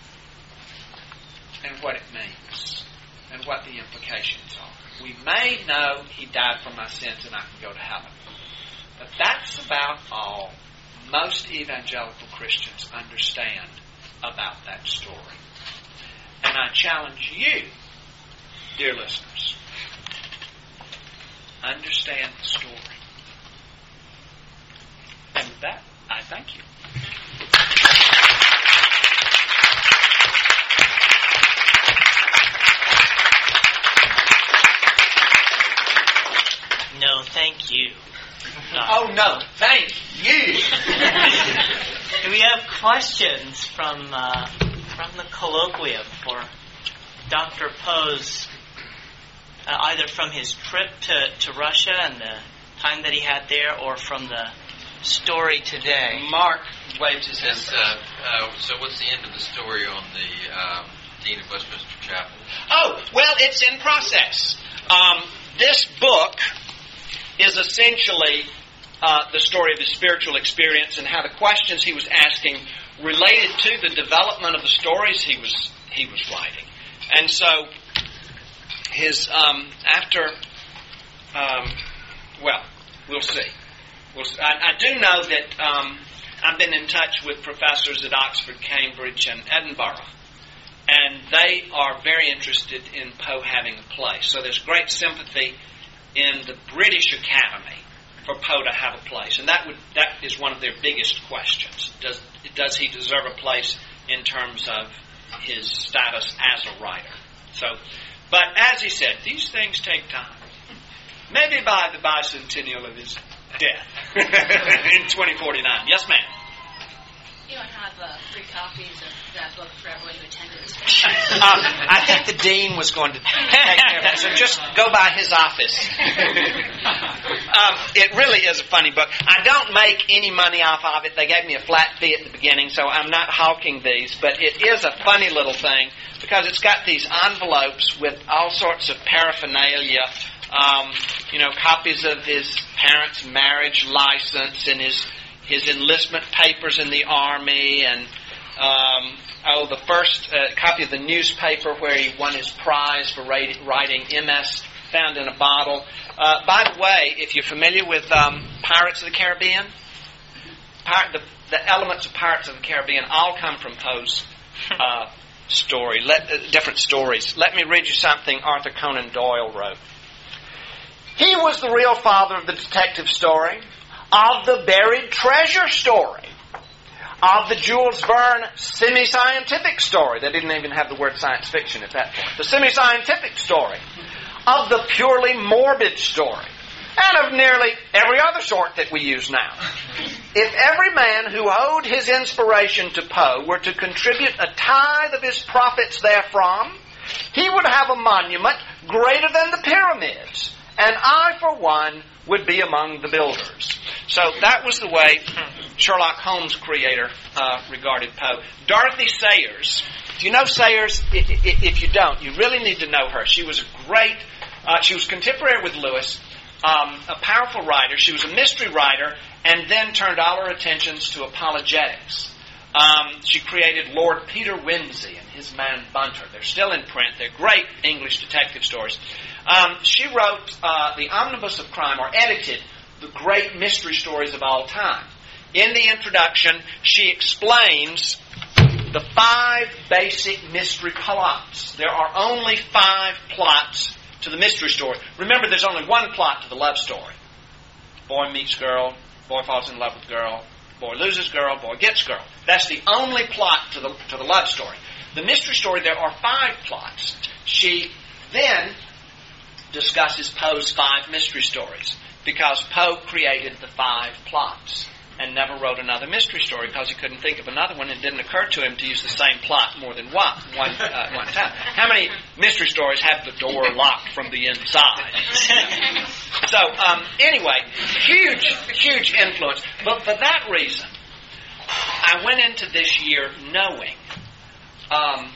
and what it means and what the implications are. We may know he died for my sins and I can go to heaven. But that's about all most evangelical Christians understand about that story. And I challenge you, dear listeners, understand the story. And with that, I thank you. No, thank you. Oh, no, thank you. We have questions from the colloquium for Dr. Poe's, either from his trip to Russia and the time that he had there, or from the story today. Mark waves his hand. So what's the end of the story on the Dean of Westminster Chapel? Oh, well, it's in process. This book is essentially the story of his spiritual experience and how the questions he was asking related to the development of the stories he was writing. And so his we'll see. I do know that I've been in touch with professors at Oxford, Cambridge, and Edinburgh, and they are very interested in Poe having a place. So there's great sympathy in the British Academy for Poe to have a place, and that is one of their biggest questions. Does he deserve a place in terms of his status as a writer? So, but as he said, these things take time. Maybe by the bicentennial of his death in 2049. Yes, ma'am. You don't have free copies of that book for everyone who attended this. I think the dean was going to take care of that, so just go by his office. It really is a funny book. I don't make any money off of it. They gave me a flat fee at the beginning, so I'm not hawking these, but it is a funny little thing because it's got these envelopes with all sorts of paraphernalia, copies of his parents' marriage license and his enlistment papers in the Army, and the first copy of the newspaper where he won his prize for writing MS found in a bottle. By the way, if you're familiar with Pirates of the Caribbean, the elements of Pirates of the Caribbean all come from Poe's story, different stories. Let me read you something Arthur Conan Doyle wrote. He was the real father of the detective story, of the buried treasure story, of the Jules Verne semi-scientific story. They didn't even have the word science fiction at that point. The semi-scientific story, of the purely morbid story, and of nearly every other sort that we use now. If every man who owed his inspiration to Poe were to contribute a tithe of his profits therefrom, he would have a monument greater than the pyramids, and I, for one, would be among the builders. So that was the way Sherlock Holmes creator regarded Poe. Dorothy Sayers. Do you know Sayers? If you don't, you really need to know her. She was a great, she was contemporary with Lewis, a powerful writer. She was a mystery writer and then turned all her attentions to apologetics. She created Lord Peter Wimsey and his man Bunter. They're still in print. They're great English detective stories. She wrote the Omnibus of Crime, or edited the great mystery stories of all time. In the introduction, she explains the 5 basic mystery plots. There are only 5 plots to the mystery story. Remember, there's only one plot to the love story. Boy meets girl, boy falls in love with girl, boy loses girl, boy gets girl. That's the only plot to the love story. The mystery story, there are 5 plots. She then discusses Poe's 5 mystery stories, because Poe created the 5 plots and never wrote another mystery story because he couldn't think of another one, and it didn't occur to him to use the same plot more than one time. How many mystery stories have the door locked from the inside? So, anyway, huge influence. But for that reason, I went into this year knowing I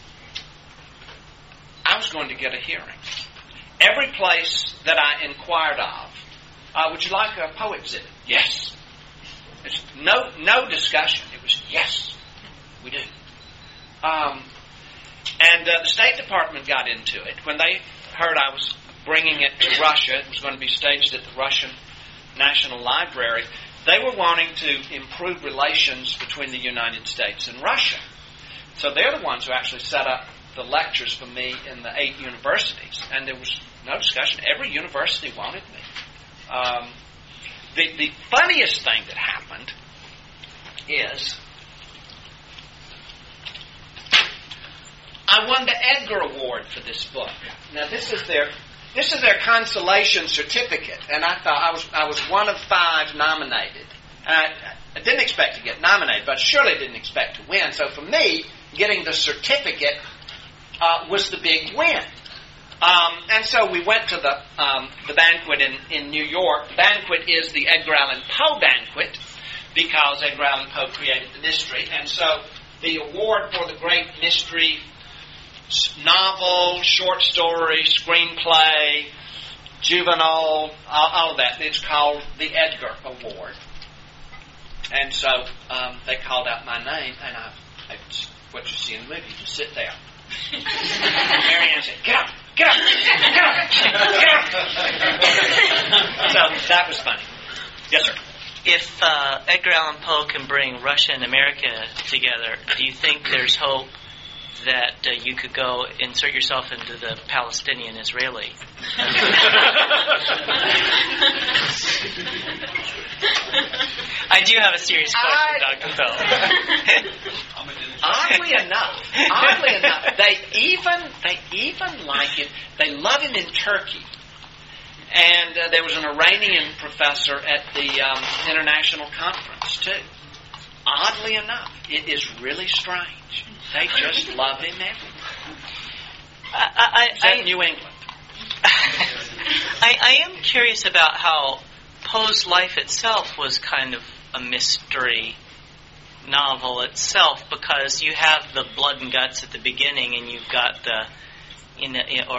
was going to get a hearing. Every place that I inquired of, would you like a Poe exhibit? Yes. There's no discussion. It was, yes, we do. And the State Department got into it. When they heard I was bringing it to Russia, it was going to be staged at the Russian National Library, they were wanting to improve relations between the United States and Russia. So they're the ones who actually set up the lectures for me in the 8 universities. And there was no discussion. Every university wanted me. The funniest thing that happened is I won the Edgar Award for this book. Now this is their consolation certificate, and I thought I was one of 5 nominated. And I didn't expect to get nominated, but surely didn't expect to win. So for me, getting the certificate was the big win. And so we went to the banquet in New York. The banquet is the Edgar Allan Poe banquet, because Edgar Allan Poe created the mystery. And so the award for the great mystery novel, short story, screenplay, juvenile, all of that, it's called the Edgar Award. And so they called out my name, and it's what you see in the movie. You sit there. Marianne said, "Get up! Get up! Get up! Get up!" So that was funny. Yes, sir. If Edgar Allan Poe can bring Russia and America together, do you think there's hope that you could go insert yourself into the Palestinian-Israeli? I do have a serious question, Dr. Phil. Oddly enough, they even like it. They love him in Turkey. And there was an Iranian professor at the international conference too. oddly enough, it is really strange. They just love him everywhere. Except New England. I am curious about how Poe's life itself was kind of a mystery novel itself, because you have the blood and guts at the beginning, and you've got and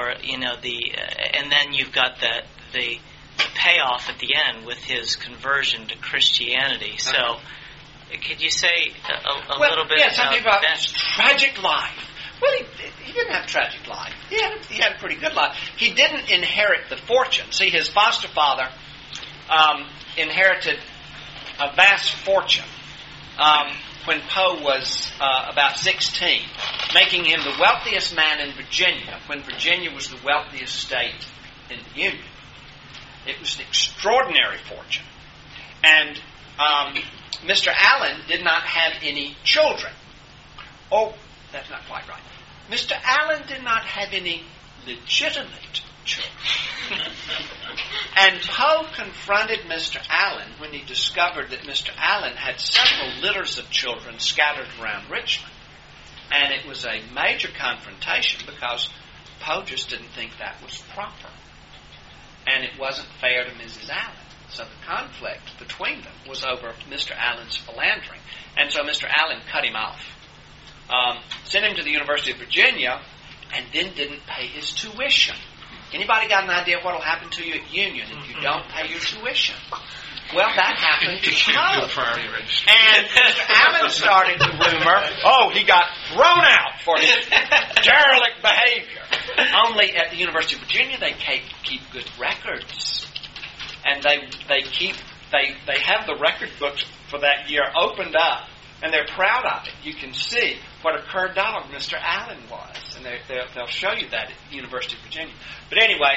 then you've got the payoff at the end with his conversion to Christianity. So, could you say a little bit about his tragic life? Well, he didn't have a tragic life. He had a pretty good life. He didn't inherit the fortune. See, his foster father inherited a vast fortune when Poe was about 16, making him the wealthiest man in Virginia, when Virginia was the wealthiest state in the Union. It was an extraordinary fortune. And Mr. Allen did not have any children. Oh, that's not quite right. Mr. Allen did not have any legitimate children. And Poe confronted Mr. Allen when he discovered that Mr. Allen had several litters of children scattered around Richmond. And it was a major confrontation because Poe just didn't think that was proper. And it wasn't fair to Mrs. Allen. So the conflict between them was over Mr. Allen's philandering. And so Mr. Allen cut him off. Sent him to the University of Virginia, and then didn't pay his tuition. Anybody got an idea what will happen to you at Union if you don't pay your tuition? Well, that happened to Poe. And Mr. Allen started the rumor, he got thrown out for his derelict behavior. Only at the University of Virginia they keep good records. And they have the record books for that year opened up. And they're proud of it. You can see what a cur dog Mr. Allen was. And they'll show you that at the University of Virginia. But anyway,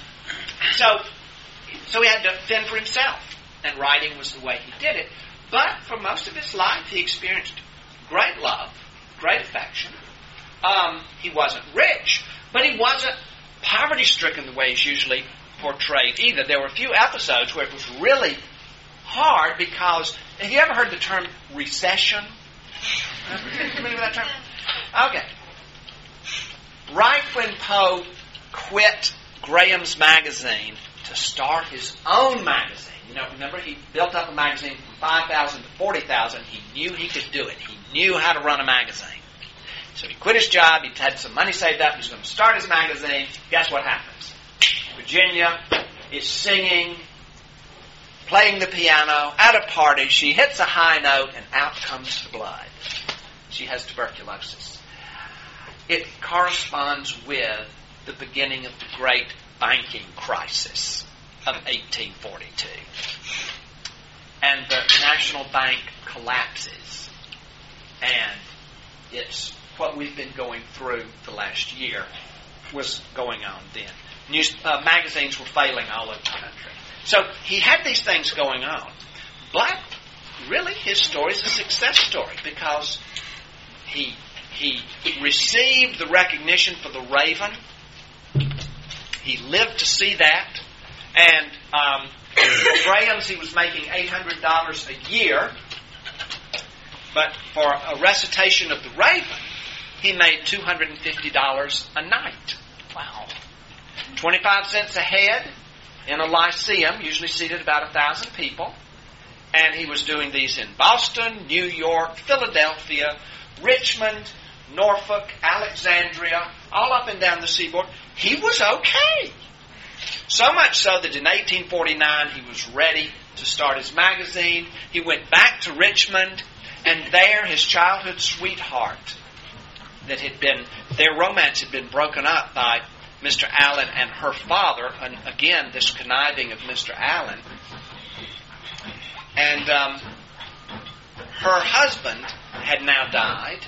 so he had to fend for himself. And writing was the way he did it. But for most of his life, he experienced great love, great affection. He wasn't rich, but he wasn't poverty-stricken the way he's usually portrayed either. There were a few episodes where it was really hard because, have you ever heard the term recession? Familiar with that term? Okay. Right when Poe quit Graham's magazine to start his own magazine, remember he built up a magazine from 5,000 to 40,000. He knew he could do it. He knew how to run a magazine. So he quit his job. He had some money saved up. He was going to start his magazine. Guess what happens? Virginia is singing, playing the piano at a party. She hits a high note and out comes the blood. She has tuberculosis. It corresponds with the beginning of the great banking crisis of 1842. And the National Bank collapses. And it's what we've been going through the last year was going on then. Magazines were failing all over the country. So he had these things going on. But really his story is a success story because he received the recognition for the Raven. He lived to see that. And for Graham's, he was making $800 a year. But for a recitation of the Raven, he made $250 a night. Wow. 25 cents a head in a lyceum, usually seated about 1,000 people. And he was doing these in Boston, New York, Philadelphia, Richmond, Norfolk, Alexandria, all up and down the seaboard. He was okay. So much so that in 1849 he was ready to start his magazine. He went back to Richmond, and there his childhood sweetheart, their romance had been broken up by Mr. Allen and her father, and again, this conniving of Mr. Allen. And her husband had now died.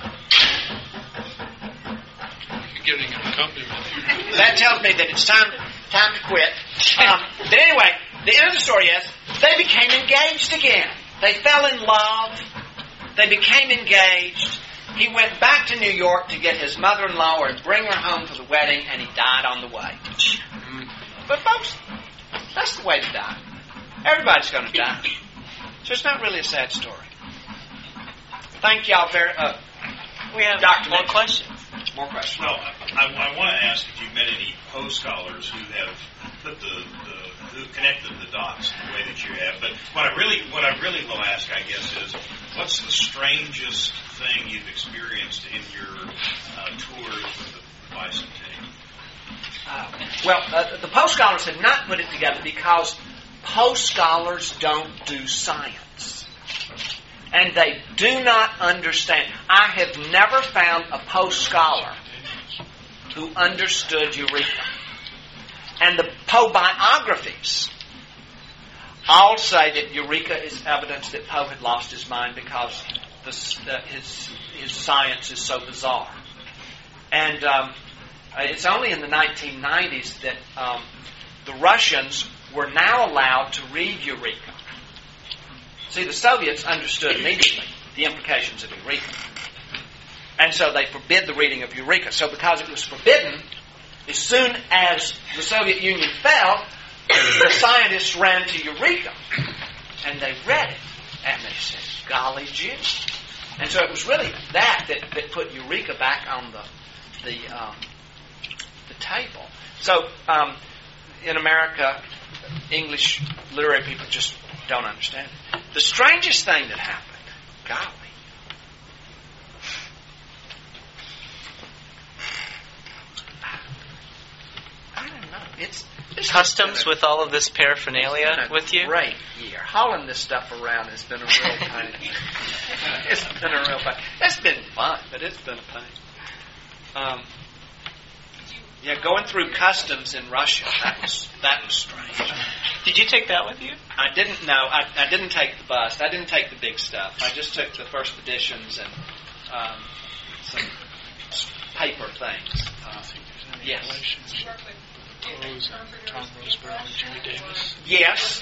You're getting an accompaniment. That tells me that it's time to quit. But anyway, the end of the story is they became engaged again. They fell in love. They became engaged. He went back to New York to get his mother-in-law or bring her home for the wedding, and he died on the way. But folks, that's the way to die. Everybody's going to die. So it's not really a sad story. Thank y'all very much. We have Dr. more Mitchell. questions. More questions. Well, I want to ask if you've met any Poe scholars who have put who connected the dots in the way that you have. But what I really will ask, I guess, is what's the strangest thing you've experienced in your tours with the bicentennial? The Poe scholars have not put it together because Poe scholars don't do science. And they do not understand. I have never found a Poe scholar who understood Eureka. And the Poe biographies all say that Eureka is evidence that Poe had lost his mind because his science is so bizarre. And it's only in the 1990s that the Russians were now allowed to read Eureka. See, the Soviets understood immediately the implications of Eureka. And so they forbid the reading of Eureka. So because it was forbidden, as soon as the Soviet Union fell, the scientists ran to Eureka. And they read it. And they said, golly gee. And so it was really that put Eureka back on the table. So in America, English literary people just don't understand it. The strangest thing that happened, golly, I don't know. It's Customs with all of this paraphernalia with you? Great year. Hauling this stuff around has been a real pain. It's been a real pain. It's been fun, but it's been a pain. Going through customs in Russia, that was strange. Did you take that with you? I didn't know. I didn't take the bus. I didn't take the big stuff. I just took the first editions and some paper things. Yes. Tom Roseberry and Jimmy Davis. Yes.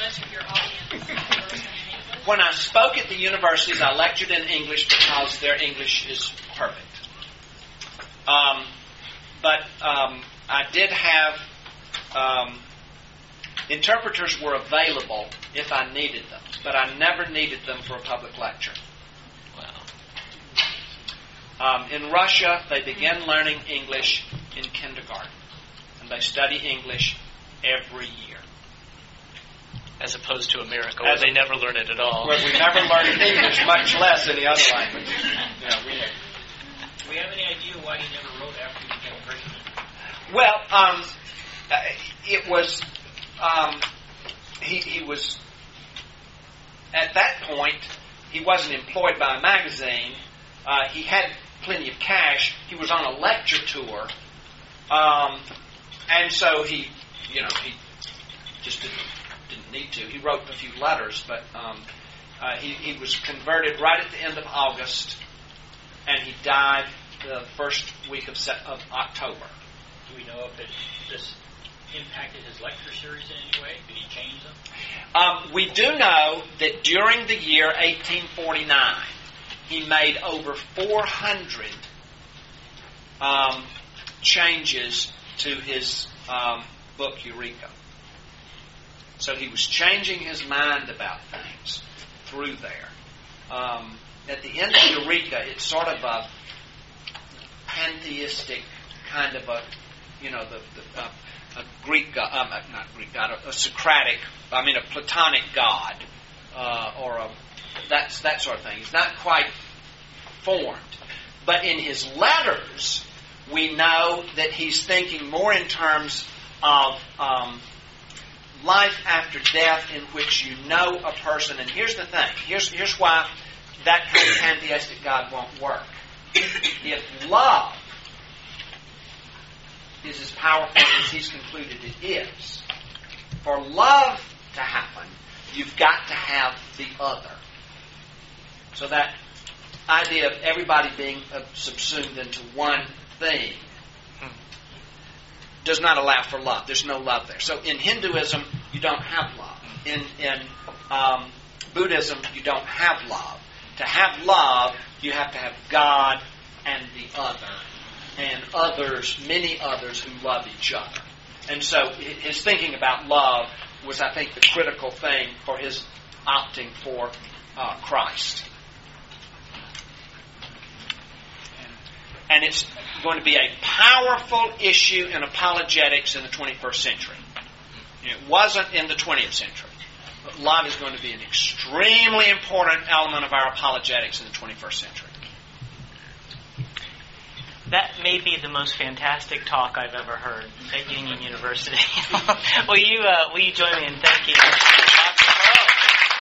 When I spoke at the universities, I lectured in English because their English is perfect. But I did have interpreters were available if I needed them, but I never needed them for a public lecture. Wow. In Russia, they begin learning English in kindergarten, and they study English every year. As opposed to America, where they never learn it at all. Where we never learn English, much less any other language. Do we have any idea why he never wrote after he became president? Well, it was he was at that point. He wasn't employed by a magazine. He had plenty of cash. He was on a lecture tour, and so he just didn't need to. He wrote a few letters, but he was converted right at the end of August, and he died the first week of October. Do we know if this impacted his lecture series in any way? Did he change them? We do know that during the year 1849, he made over 400 changes to his book Eureka. So he was changing his mind about things through there. At the end of Eureka, it's sort of a pantheistic kind of a Greek God, not Greek God, a Socratic, a Platonic God, or that sort of thing. It's not quite formed. But in his letters, we know that he's thinking more in terms of life after death, in which you know a person. And here's the thing. Here's why that kind of pantheistic God won't work. If love is as powerful as he's concluded it is, for love to happen, you've got to have the other. So that idea of everybody being subsumed into one thing does not allow for love. There's no love there. So in Hinduism, you don't have love. In Buddhism, you don't have love. To have love, you have to have God and the other, and others, many others who love each other. And so his thinking about love was, I think, the critical thing for his opting for Christ. it's going to be a powerful issue in apologetics in the 21st century. It wasn't in the 20th century. But love is going to be an extremely important element of our apologetics in the 21st century. That may be the most fantastic talk I've ever heard at Union University. Will you join me in thanking